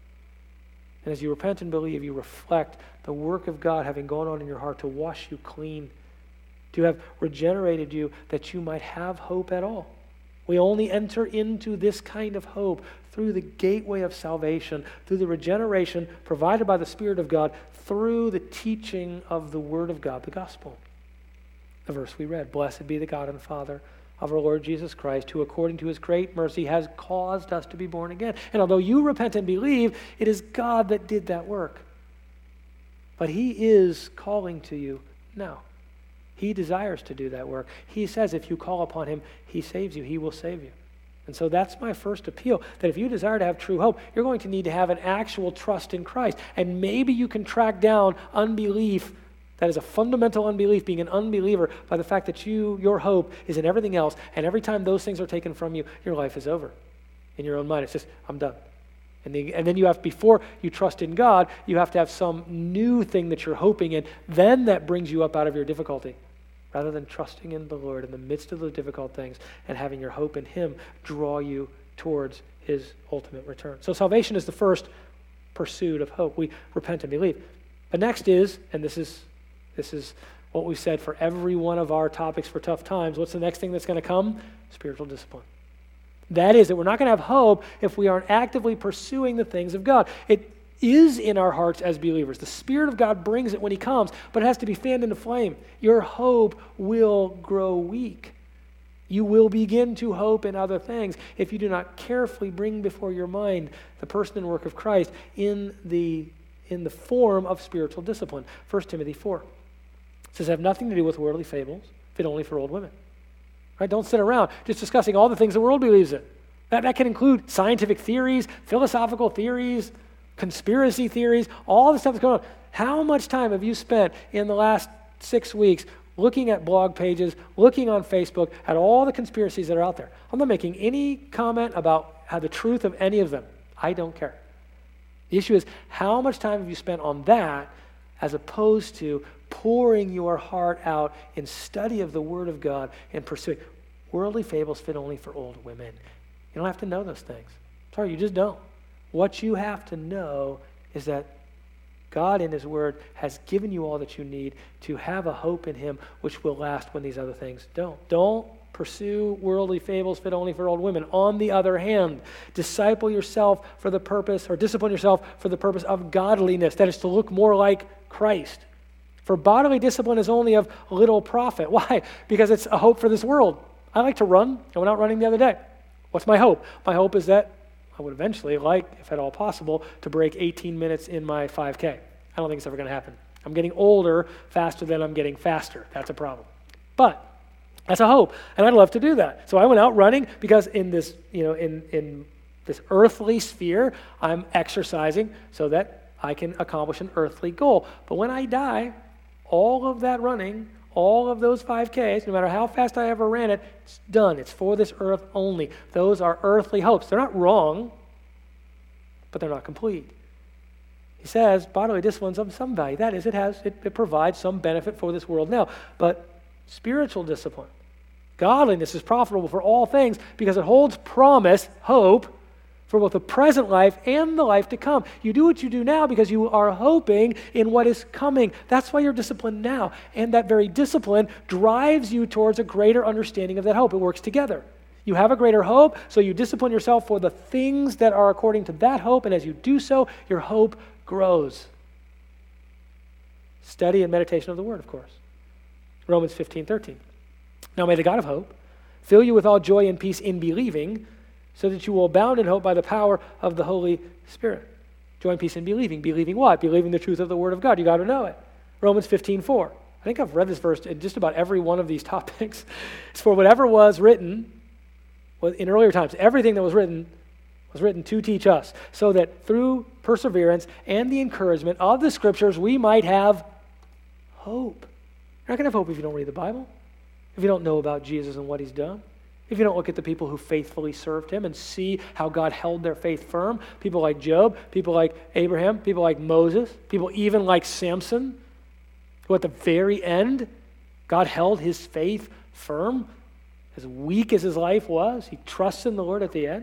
S1: And as you repent and believe, you reflect the work of God having gone on in your heart to wash you clean, to have regenerated you that you might have hope at all. We only enter into this kind of hope through the gateway of salvation, through the regeneration provided by the Spirit of God, through the teaching of the Word of God, the gospel. The verse we read, "Blessed be the God and Father of our Lord Jesus Christ, who according to his great mercy has caused us to be born again." And although you repent and believe, it is God that did that work. But he is calling to you now. He desires to do that work. He says if you call upon him, he saves you. He will save you. And so that's my first appeal, that if you desire to have true hope, you're going to need to have an actual trust in Christ. And maybe you can track down unbelief, that is a fundamental unbelief, being an unbeliever, by the fact that your hope is in everything else, and every time those things are taken from you, your life is over. In your own mind, it's just, I'm done. And then you have, before you trust in God, you have to have some new thing that you're hoping in. Then that brings you up out of your difficulty, rather than trusting in the Lord in the midst of the difficult things and having your hope in him draw you towards his ultimate return. So salvation is the first pursuit of hope. We repent and believe. But next is, and this is what we've said for every one of our topics for tough times, what's the next thing that's going to come? Spiritual discipline. That is, that we're not going to have hope if we aren't actively pursuing the things of God. It is in our hearts as believers. The Spirit of God brings it when he comes, but it has to be fanned into flame. Your hope will grow weak. You will begin to hope in other things if you do not carefully bring before your mind the person and work of Christ in the form of spiritual discipline. 1 Timothy 4 says, "Have nothing to do with worldly fables, fit only for old women." Right? Don't sit around just discussing all the things the world believes in. That can include scientific theories, philosophical theories, conspiracy theories, all the stuff that's going on. How much time have you spent in the last 6 weeks looking at blog pages, looking on Facebook at all the conspiracies that are out there? I'm not making any comment about how the truth of any of them. I don't care. The issue is, how much time have you spent on that as opposed to pouring your heart out in study of the Word of God and pursuing? Worldly fables fit only for old women. You don't have to know those things. Sorry, you just don't. What you have to know is that God in his Word has given you all that you need to have a hope in him which will last when these other things don't. Don't pursue worldly fables fit only for old women. On the other hand, disciple yourself for the purpose, or discipline yourself for the purpose of godliness. That is to look more like Christ. For bodily discipline is only of little profit. Why? Because it's a hope for this world. I like to run. I went out running the other day. What's my hope? My hope is that I would eventually like, if at all possible, to break 18 minutes in my 5K. I don't think it's ever going to happen. I'm getting older faster than I'm getting faster. That's a problem. But that's a hope, and I'd love to do that. So I went out running because in this, in this earthly sphere, I'm exercising so that I can accomplish an earthly goal. But when I die, all of that running, all of those 5Ks, no matter how fast I ever ran it, it's done. It's for this earth only. Those are earthly hopes. They're not wrong, but they're not complete. He says bodily discipline's of some value. That is, it provides some benefit for this world now. But spiritual discipline, godliness is profitable for all things because it holds promise, hope, for both the present life and the life to come. You do what you do now because you are hoping in what is coming. That's why you're disciplined now. And that very discipline drives you towards a greater understanding of that hope. It works together. You have a greater hope, so you discipline yourself for the things that are according to that hope, and as you do so, your hope grows. Study and meditation of the Word, of course. Romans 15:13. Now may the God of hope fill you with all joy and peace in believing, so that you will abound in hope by the power of the Holy Spirit. Joy and peace in believing. Believing what? Believing the truth of the Word of God. You got to know it. Romans 15:4. I think I've read this verse in just about every one of these topics. It's for whatever was written in earlier times. Everything that was written to teach us, so that through perseverance and the encouragement of the Scriptures, we might have hope. You're not going to have hope if you don't read the Bible, if you don't know about Jesus and what he's done, if you don't look at the people who faithfully served him and see how God held their faith firm. People like Job, people like Abraham, people like Moses, people even like Samson, So at the very end, God held his faith firm, as weak as his life was. He trusts in the Lord at the end,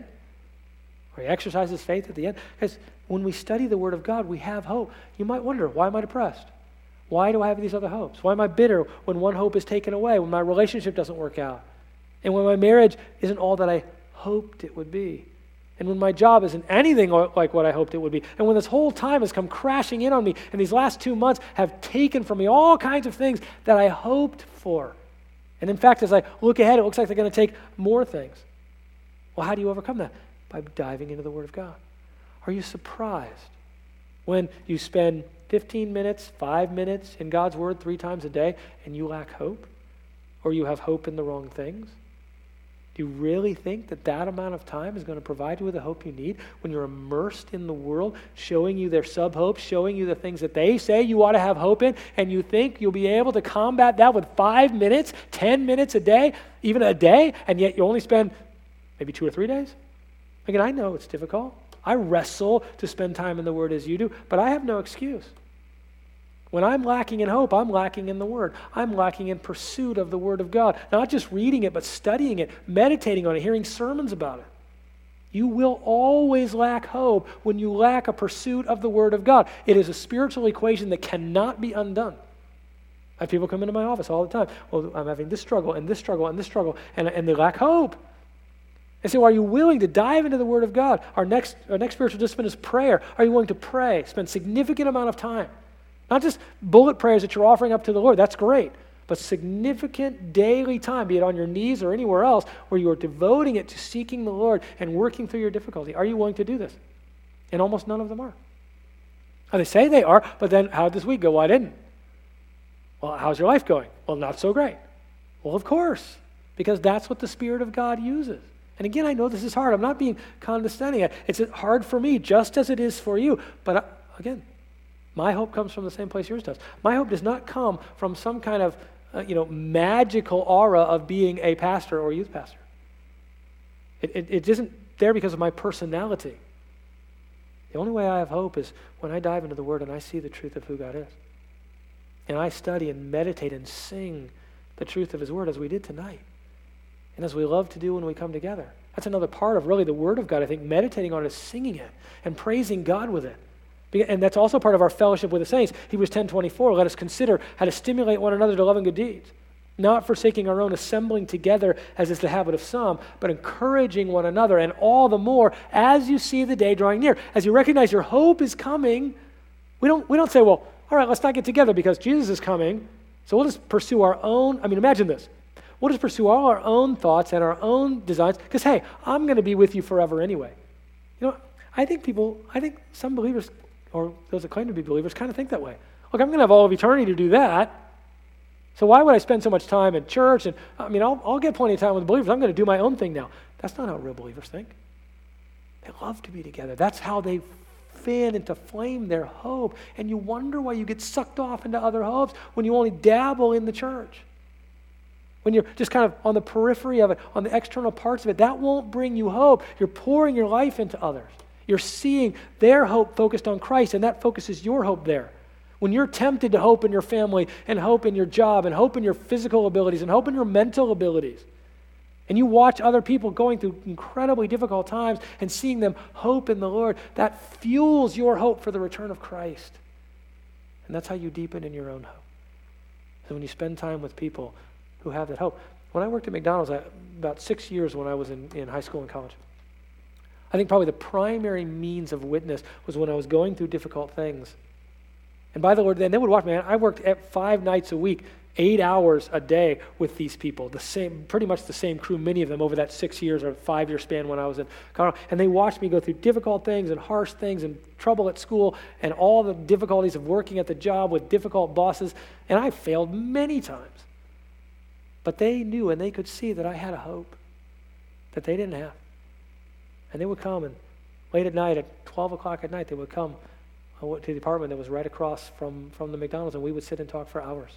S1: or he exercises faith at the end. Because when we study the Word of God, we have hope. You might wonder, why am I depressed? Why do I have these other hopes? Why am I bitter when one hope is taken away, when my relationship doesn't work out, and when my marriage isn't all that I hoped it would be, and when my job isn't anything like what I hoped it would be, and when this whole time has come crashing in on me, and these last 2 months have taken from me all kinds of things that I hoped for. And in fact, as I look ahead, it looks like they're going to take more things. Well, how do you overcome that? By diving into the Word of God. Are you surprised when you spend 15 minutes, 5 minutes in God's Word 3 times a day and you lack hope? Or you have hope in the wrong things? Do you really think that that amount of time is going to provide you with the hope you need when you're immersed in the world, showing you their sub-hopes, showing you the things that they say you ought to have hope in, and you think you'll be able to combat that with 5 minutes, 10 minutes a day, even a day, and yet you only spend maybe 2 or 3 days? Again, I know it's difficult. I wrestle to spend time in the Word as you do, but I have no excuse. When I'm lacking in hope, I'm lacking in the Word. I'm lacking in pursuit of the Word of God. Not just reading it, but studying it, meditating on it, hearing sermons about it. You will always lack hope when you lack a pursuit of the Word of God. It is a spiritual equation that cannot be undone. I have people come into my office all the time. Well, I'm having this struggle and this struggle and this struggle, and they lack hope. And so are you willing to dive into the Word of God? Our next spiritual discipline is prayer. Are you willing to pray? Spend significant amount of time. Not just bullet prayers that you're offering up to the Lord. That's great. But significant daily time, be it on your knees or anywhere else, where you are devoting it to seeking the Lord and working through your difficulty. Are you willing to do this? And almost none of them are. Now, they say they are, but then how did this week go? Well, I didn't. Well, how's your life going? Well, not so great. Well, of course, because that's what the Spirit of God uses. And again, I know this is hard. I'm not being condescending. It's hard for me, just as it is for you. But again, my hope comes from the same place yours does. My hope does not come from some kind of magical aura of being a pastor or youth pastor. It isn't there because of my personality. The only way I have hope is when I dive into the Word and I see the truth of who God is. And I study and meditate and sing the truth of His Word as we did tonight. And as we love to do when we come together. That's another part of really the Word of God. I think meditating on it is singing it and praising God with it. And that's also part of our fellowship with the saints. Hebrews 10:24, let us consider how to stimulate one another to love and good deeds, not forsaking our own assembling together as is the habit of some, but encouraging one another, and all the more as you see the day drawing near. As you recognize your hope is coming, we don't say, well, all right, let's not get together because Jesus is coming, so we'll just pursue our own. Imagine this. We'll just pursue all our own thoughts and our own designs because, hey, I'm going to be with you forever anyway. I think some believers, or those that claim to be believers, kind of think that way. Look, I'm going to have all of eternity to do that. So why would I spend so much time in church? And I'll get plenty of time with believers. I'm going to do my own thing now. That's not how real believers think. They love to be together. That's how they fan into flame their hope. And you wonder why you get sucked off into other hopes when you only dabble in the church. When you're just kind of on the periphery of it, on the external parts of it, that won't bring you hope. You're pouring your life into others. You're seeing their hope focused on Christ, and that focuses your hope there. When you're tempted to hope in your family and hope in your job and hope in your physical abilities and hope in your mental abilities, and you watch other people going through incredibly difficult times and seeing them hope in the Lord, that fuels your hope for the return of Christ. And that's how you deepen in your own hope. So when you spend time with people who have that hope. When I worked at McDonald's, about 6 years when I was in high school and college, I think probably the primary means of witness was when I was going through difficult things. And by the Lord, then they would watch me. I worked at 5 nights a week, 8 hours a day with these people, pretty much the same crew, many of them over that 6 years or 5-year span when I was in Colorado. And they watched me go through difficult things and harsh things and trouble at school and all the difficulties of working at the job with difficult bosses. And I failed many times. But they knew and they could see that I had a hope that they didn't have. And they would come, and late at night, at 12 o'clock at night, they would come to the apartment that was right across from the McDonald's, and we would sit and talk for hours.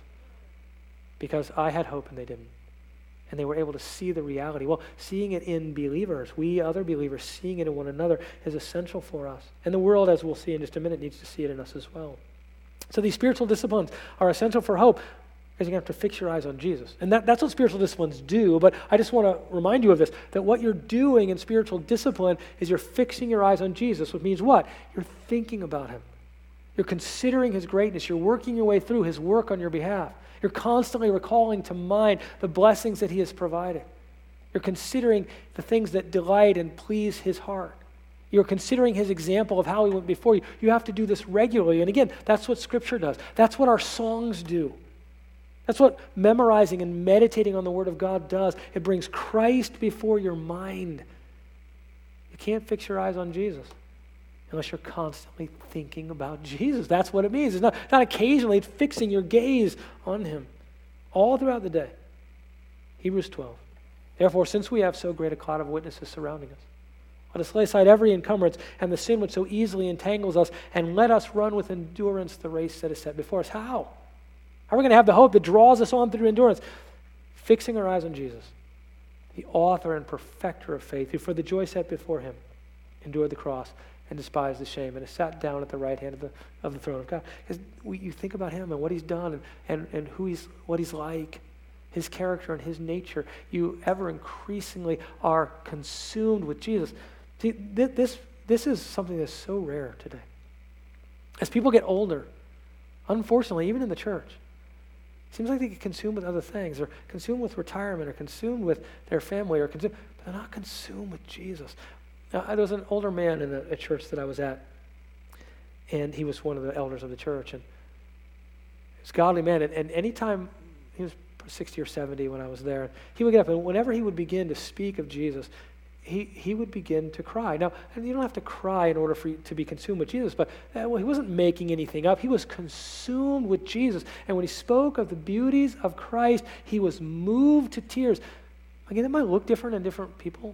S1: Because I had hope and they didn't. And they were able to see the reality. Well, seeing it in believers, we other believers, seeing it in one another is essential for us. And the world, as we'll see in just a minute, needs to see it in us as well. So these spiritual disciplines are essential for hope because you're going to have to fix your eyes on Jesus. And that's what spiritual disciplines do, but I just want to remind you of this, that what you're doing in spiritual discipline is you're fixing your eyes on Jesus, which means what? You're thinking about him. You're considering his greatness. You're working your way through his work on your behalf. You're constantly recalling to mind the blessings that he has provided. You're considering the things that delight and please his heart. You're considering his example of how he went before you. You have to do this regularly. And again, that's what Scripture does. That's what our songs do. That's what memorizing and meditating on the Word of God does. It brings Christ before your mind. You can't fix your eyes on Jesus unless you're constantly thinking about Jesus. That's what it means. It's not occasionally, it's fixing your gaze on him all throughout the day. Hebrews 12. Therefore, since we have so great a cloud of witnesses surrounding us, let us lay aside every encumbrance and the sin which so easily entangles us, and let us run with endurance the race that is set before us. How? How are we going to have the hope that draws us on through endurance? Fixing our eyes on Jesus, the author and perfecter of faith, who for the joy set before him endured the cross and despised the shame, and has sat down at the right hand of the throne of God. Because you think about him and what he's done and what he's like, his character and his nature. You ever increasingly are consumed with Jesus. See, this is something that's so rare today. As people get older, unfortunately, even in the church, it seems like they get consumed with other things, or consumed with retirement, or consumed with their family, but they're not consumed with Jesus. Now, there was an older man in a church that I was at, and he was one of the elders of the church, and he was a godly man, and anytime, he was 60 or 70 when I was there, he would get up, and whenever he would begin to speak of Jesus, he would begin to cry. Now, and you don't have to cry in order for you to be consumed with Jesus, but he wasn't making anything up. He was consumed with Jesus, and when he spoke of the beauties of Christ, he was moved to tears. Again, it might look different in different people,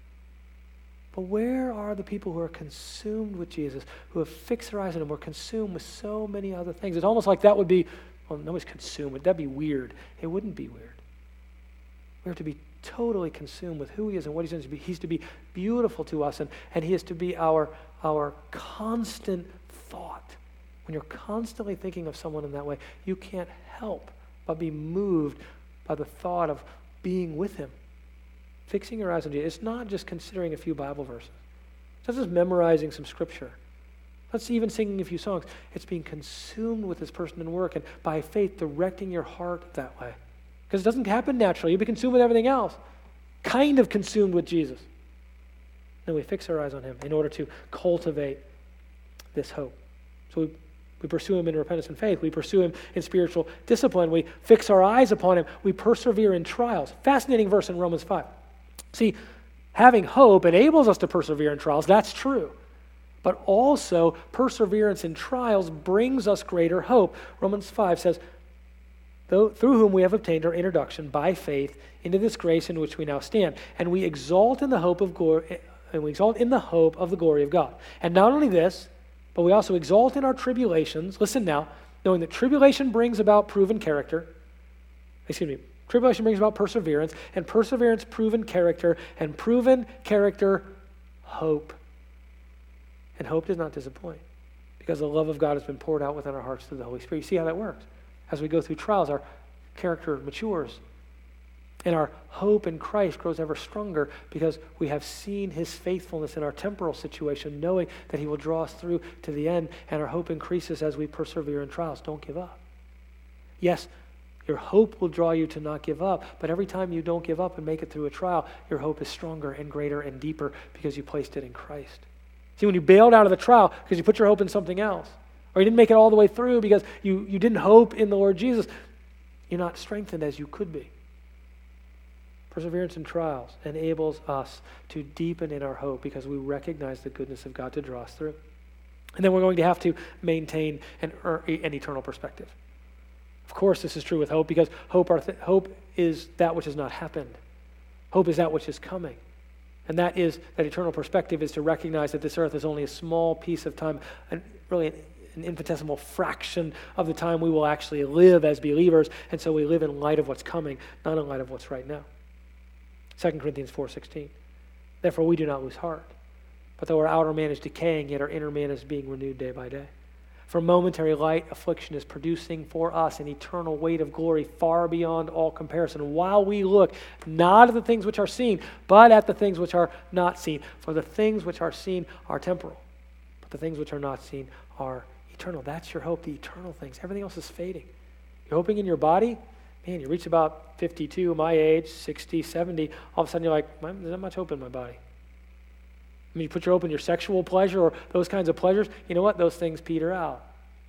S1: but where are the people who are consumed with Jesus, who have fixed their eyes on him, who are consumed with so many other things? It's almost like that would be, well, nobody's consumed with, that'd be weird. It wouldn't be weird. We have to be totally consumed with who he is and what he's to be. He's to be beautiful to us, and he is to be our constant thought. When you're constantly thinking of someone in that way, you can't help but be moved by the thought of being with him. Fixing your eyes on Jesus. It's not just considering a few Bible verses. It's not just memorizing some scripture. It's even singing a few songs. It's being consumed with his person and work, and by faith directing your heart that way. Because it doesn't happen naturally. You'll be consumed with everything else. Kind of consumed with Jesus. Then we fix our eyes on him in order to cultivate this hope. So we pursue him in repentance and faith. We pursue him in spiritual discipline. We fix our eyes upon him. We persevere in trials. Fascinating verse in Romans 5. See, having hope enables us to persevere in trials. That's true. But also, perseverance in trials brings us greater hope. Romans 5 says, through whom we have obtained our introduction by faith into this grace in which we now stand, and we exalt in the hope of glory, and we exalt in the hope of the glory of God. And not only this, but we also exalt in our tribulations. Listen now, knowing that tribulation brings about proven character. Tribulation brings about perseverance, and perseverance proven character, and proven character hope. And hope does not disappoint, because the love of God has been poured out within our hearts through the Holy Spirit. You see how that works? As we go through trials, our character matures, and our hope in Christ grows ever stronger because we have seen his faithfulness in our temporal situation, knowing that he will draw us through to the end, and our hope increases as we persevere in trials. Don't give up. Yes, your hope will draw you to not give up, but every time you don't give up and make it through a trial, your hope is stronger and greater and deeper because you placed it in Christ. See, when you bailed out of the trial because you put your hope in something else, or you didn't make it all the way through because you didn't hope in the Lord Jesus, you're not strengthened as you could be. Perseverance in trials enables us to deepen in our hope because we recognize the goodness of God to draw us through. And then we're going to have to maintain an eternal perspective. Of course, this is true with hope because hope is that which has not happened. Hope is that which is coming. And that eternal perspective is to recognize that this earth is only a small piece of time, and really an infinitesimal fraction of the time we will actually live as believers, and so we live in light of what's coming, not in light of what's right now. 2 Corinthians 4:16. Therefore we do not lose heart, but though our outer man is decaying, yet our inner man is being renewed day by day. For momentary light affliction is producing for us an eternal weight of glory far beyond all comparison, while we look not at the things which are seen, but at the things which are not seen. For the things which are seen are temporal, but the things which are not seen are eternal. That's your hope, the eternal things. Everything else is fading. You're hoping in your body? Man, you reach about 52, my age, 60, 70, all of a sudden you're like, there's not much hope in my body. I mean, you put your hope in your sexual pleasure or those kinds of pleasures, you know what? Those things peter out.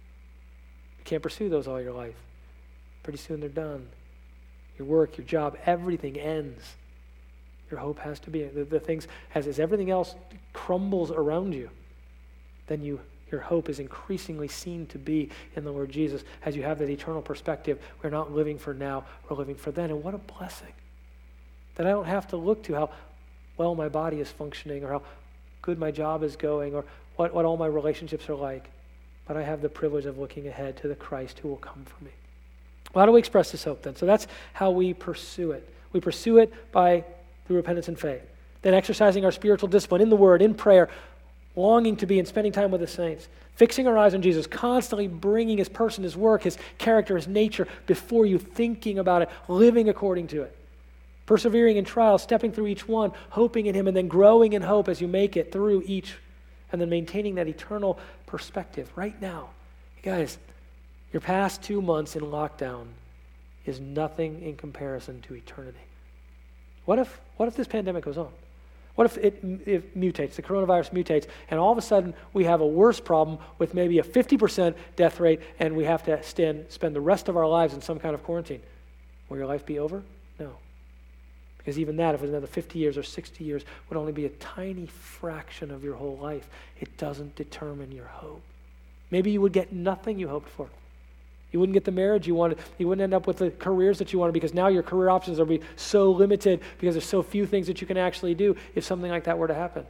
S1: You can't pursue those all your life. Pretty soon they're done. Your work, your job, everything ends. Your hope has to be, the things, as everything else crumbles around you, then your hope is increasingly seen to be in the Lord Jesus. As you have that eternal perspective, we're not living for now, we're living for then. And what a blessing that I don't have to look to how well my body is functioning or how good my job is going or what all my relationships are like. But I have the privilege of looking ahead to the Christ who will come for me. Well, how do we express this hope then? So that's how we pursue it. We pursue it through repentance and faith. Then exercising our spiritual discipline in the Word, in prayer, longing to be and spending time with the saints, fixing our eyes on Jesus, constantly bringing his person, his work, his character, his nature before you, thinking about it, living according to it. Persevering in trials, stepping through each one, hoping in him, and then growing in hope as you make it through each, and then maintaining that eternal perspective right now. Guys, your past 2 months in lockdown is nothing in comparison to eternity. What if this pandemic goes on? What if it mutates, the coronavirus mutates, and all of a sudden we have a worse problem with maybe a 50% death rate, and we have to spend the rest of our lives in some kind of quarantine? Will your life be over? No. Because even that, if it was another 50 years or 60 years, would only be a tiny fraction of your whole life. It doesn't determine your hope. Maybe you would get nothing you hoped for. You wouldn't get the marriage you wanted. You wouldn't end up with the careers that you wanted because now your career options are be so limited because there's so few things that you can actually do if something like that were to happen.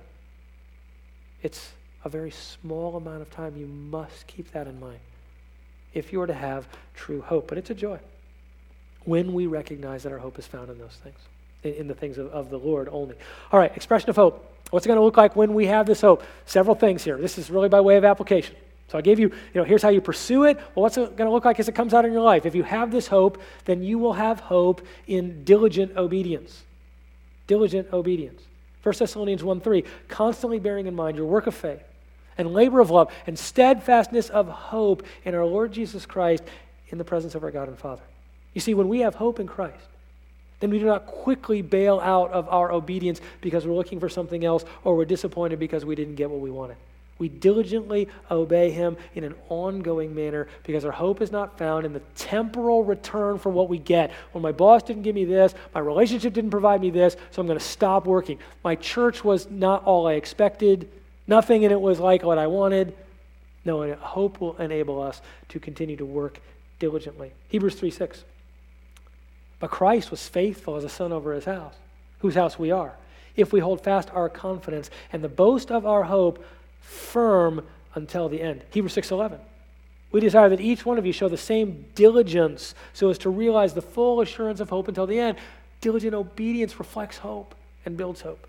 S1: It's a very small amount of time. You must keep that in mind if you are to have true hope. But it's a joy when we recognize that our hope is found in those things, in the things of the Lord only. All right, expression of hope. What's it going to look like when we have this hope? Several things here. This is really by way of application. So I gave you, here's how you pursue it. Well, what's it going to look like as it comes out in your life? If you have this hope, then you will have hope in diligent obedience. Diligent obedience. 1 Thessalonians 1:3, constantly bearing in mind your work of faith and labor of love and steadfastness of hope in our Lord Jesus Christ in the presence of our God and Father. You see, when we have hope in Christ, then we do not quickly bail out of our obedience because we're looking for something else or we're disappointed because we didn't get what we wanted. We diligently obey him in an ongoing manner because our hope is not found in the temporal return for what we get. When my boss didn't give me this, my relationship didn't provide me this, so I'm going to stop working. My church was not all I expected, nothing in it was like what I wanted. No, hope will enable us to continue to work diligently. Hebrews 3:6. But Christ was faithful as a son over his house, whose house we are, if we hold fast our confidence and the boast of our hope firm until the end. Hebrews 6:11. We desire that each one of you show the same diligence so as to realize the full assurance of hope until the end. Diligent obedience reflects hope and builds hope.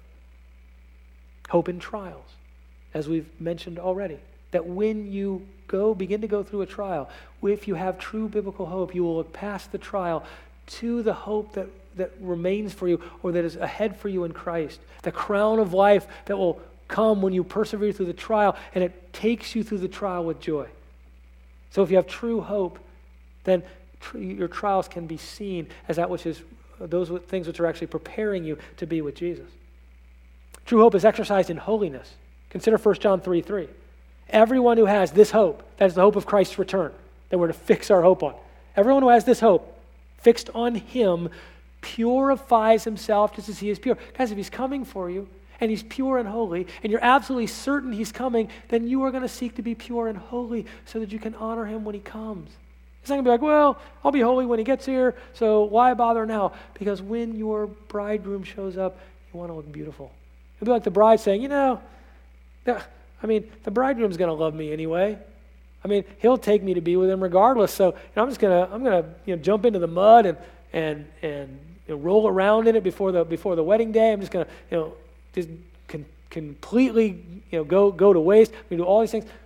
S1: Hope in trials, as we've mentioned already. That when you begin to go through a trial, if you have true biblical hope, you will look past the trial to the hope that remains for you or that is ahead for you in Christ. The crown of life that will come when you persevere through the trial, and it takes you through the trial with joy. So if you have true hope, then your trials can be seen as that which is those things which are actually preparing you to be with Jesus. True hope is exercised in holiness. Consider 1 John 3:3. Everyone who has this hope, that is the hope of Christ's return, that we're to fix our hope on. Everyone who has this hope, fixed on him, purifies himself just as he is pure. Guys, if he's coming for you, and he's pure and holy, and you're absolutely certain he's coming, then you are going to seek to be pure and holy so that you can honor him when he comes. It's not going to be like, well, I'll be holy when he gets here, so why bother now? Because when your bridegroom shows up, you want to look beautiful. It'll be like the bride saying, the bridegroom's going to love me anyway. He'll take me to be with him regardless, so I'm going to jump into the mud and roll around in it before the wedding day. I'm just going to, just completely, go to waste. We do all these things.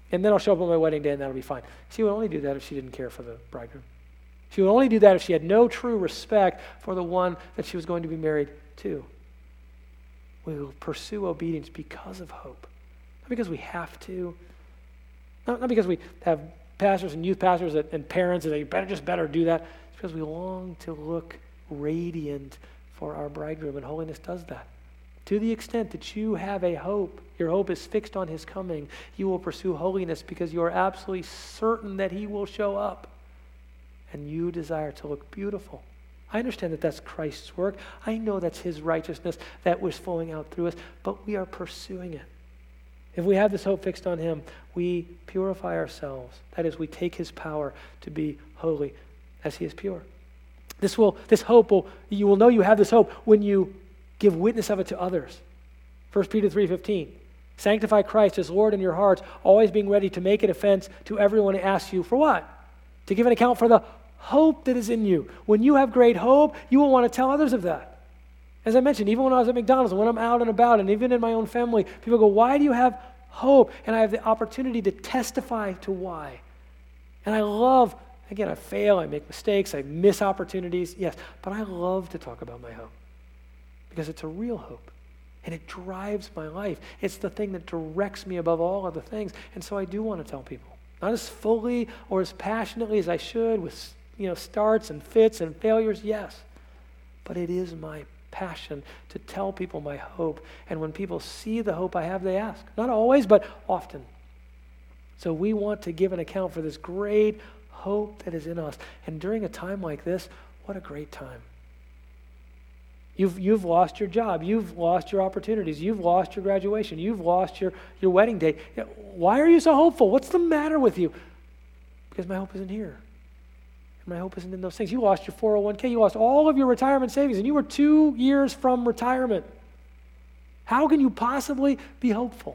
S1: and then I'll show up on my wedding day and that'll be fine. She would only do that if she didn't care for the bridegroom. She would only do that if she had no true respect for the one that she was going to be married to. We will pursue obedience because of hope. Not because we have to. Not because we have pastors and youth pastors and parents and they better do that. It's because we long to look radiant for our bridegroom, and holiness does that. To the extent that you have a hope, your hope is fixed on his coming, you will pursue holiness because you are absolutely certain that he will show up. And you desire to look beautiful. I understand that that's Christ's work. I know that's his righteousness that was flowing out through us, but we are pursuing it. If we have this hope fixed on him, we purify ourselves. That is, we take his power to be holy as he is pure. You will know you have this hope when you give witness of it to others. 1 Peter 3:15. Sanctify Christ as Lord in your hearts, always being ready to make a defense to everyone who asks you for what? To give an account for the hope that is in you. When you have great hope, you will want to tell others of that. As I mentioned, even when I was at McDonald's and when I'm out and about and even in my own family, people go, why do you have hope? And I have the opportunity to testify to why. And I love, again, I fail, I make mistakes, I miss opportunities, yes, but I love to talk about my hope because it's a real hope. And it drives my life. It's the thing that directs me above all other things. And so I do want to tell people. Not as fully or as passionately as I should with starts and fits and failures, yes. But it is my passion to tell people my hope. And when people see the hope I have, they ask. Not always, but often. So we want to give an account for this great hope that is in us. And during a time like this, what a great time. You've lost your job. You've lost your opportunities. You've lost your graduation. You've lost your wedding date. Why are you so hopeful? What's the matter with you? Because my hope isn't here. And my hope isn't in those things. You lost your 401k. You lost all of your retirement savings, and you were 2 years from retirement. How can you possibly be hopeful?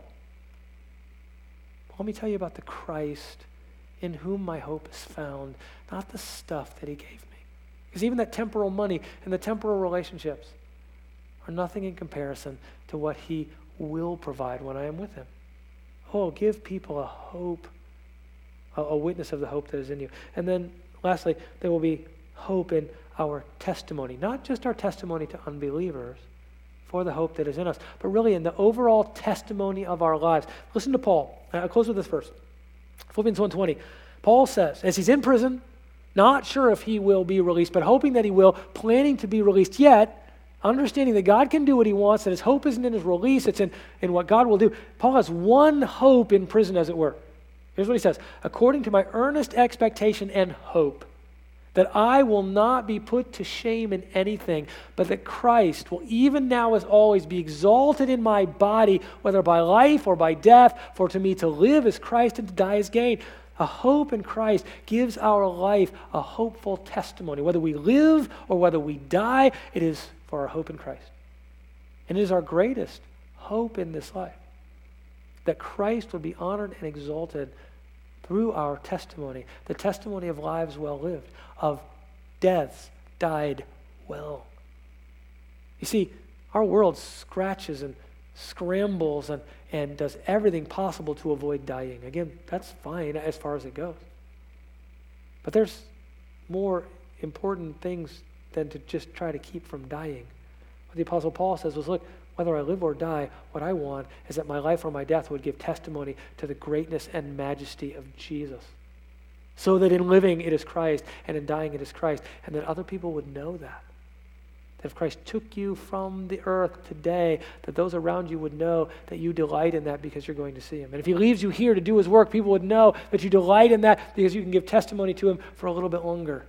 S1: Well, let me tell you about the Christ in whom my hope is found, not the stuff that he gave me. Because even that temporal money and the temporal relationships are nothing in comparison to what he will provide when I am with him. Oh, give people a hope, a witness of the hope that is in you. And then lastly, there will be hope in our testimony, not just our testimony to unbelievers for the hope that is in us, but really in the overall testimony of our lives. Listen to Paul. I'll close with this verse. Philippians 1:20. Paul says, as he's in prison, not sure if he will be released, but hoping that he will, planning to be released, yet understanding that God can do what he wants, that his hope isn't in his release, it's in what God will do. Paul has one hope in prison, as it were. Here's what he says. According to my earnest expectation and hope, that I will not be put to shame in anything, but that Christ will even now as always be exalted in my body, whether by life or by death, for to me to live is Christ and to die is gain. A hope in Christ gives our life a hopeful testimony. Whether we live or whether we die, it is for our hope in Christ. And it is our greatest hope in this life, that Christ would be honored and exalted through our testimony, the testimony of lives well lived, of deaths died well. You see, our world scratches and scrambles and does everything possible to avoid dying. Again, that's fine as far as it goes. But there's more important things than to just try to keep from dying. What the Apostle Paul says was, look, whether I live or die, what I want is that my life or my death would give testimony to the greatness and majesty of Jesus. So that in living it is Christ and in dying it is Christ, and that other people would know that. That if Christ took you from the earth today, that those around you would know that you delight in that because you're going to see him. And if he leaves you here to do his work, people would know that you delight in that because you can give testimony to him for a little bit longer.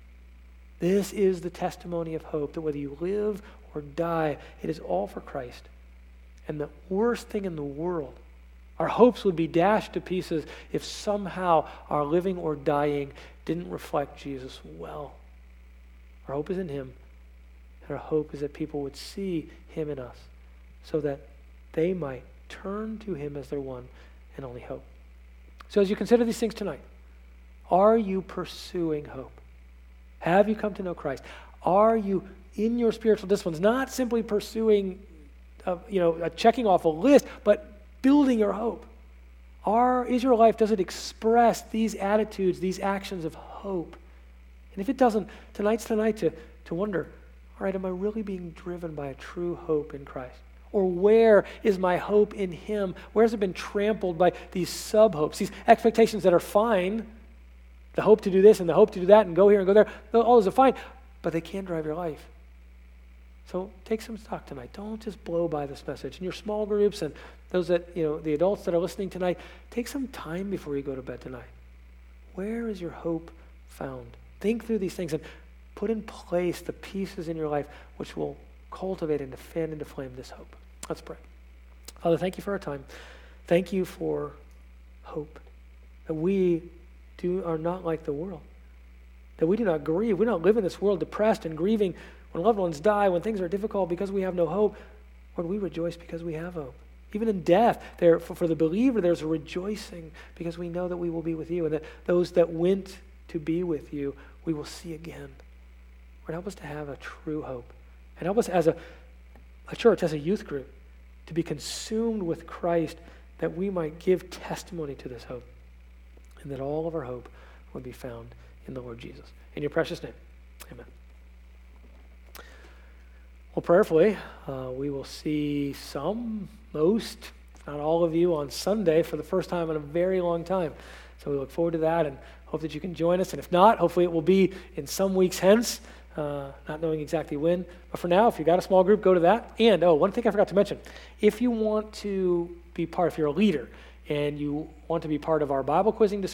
S1: This is the testimony of hope, that whether you live or die, it is all for Christ. And the worst thing in the world, our hopes would be dashed to pieces if somehow our living or dying didn't reflect Jesus well. Our hope is in him, and our hope is that people would see him in us so that they might turn to him as their one and only hope. So as you consider these things tonight, are you pursuing hope? Have you come to know Christ? Are you in your spiritual disciplines not simply pursuing, checking off a list, but building your hope? Is your life, does it express these attitudes, these actions of hope? And if it doesn't, tonight's the night to wonder, all right, am I really being driven by a true hope in Christ? Or where is my hope in him? Where has it been trampled by these sub-hopes, these expectations that are fine, the hope to do this and the hope to do that and go here and go there, all those are fine, but they can't drive your life. So take some stock tonight. Don't just blow by this message. In your small groups and those that, the adults that are listening tonight, take some time before you go to bed tonight. Where is your hope found? Think through these things and put in place the pieces in your life which will cultivate and fan into flame this hope. Let's pray. Father, thank you for our time. Thank you for hope. That we are not like the world. That we do not grieve. We don't live in this world depressed and grieving when loved ones die, when things are difficult because we have no hope. Lord, we rejoice because we have hope. Even in death, for the believer, there's a rejoicing because we know that we will be with you and that those that went to be with you, we will see again. Lord, help us to have a true hope. And help us as a church, as a youth group, to be consumed with Christ that we might give testimony to this hope and that all of our hope would be found in the Lord Jesus. In your precious name, amen. Well, prayerfully, we will see most, if not all of you on Sunday for the first time in a very long time. So we look forward to that and hope that you can join us. And if not, hopefully it will be in some weeks hence, not knowing exactly when. But for now, if you've got a small group, go to that. And, one thing I forgot to mention. If you want to be part, if you're a leader and you want to be part of our Bible quizzing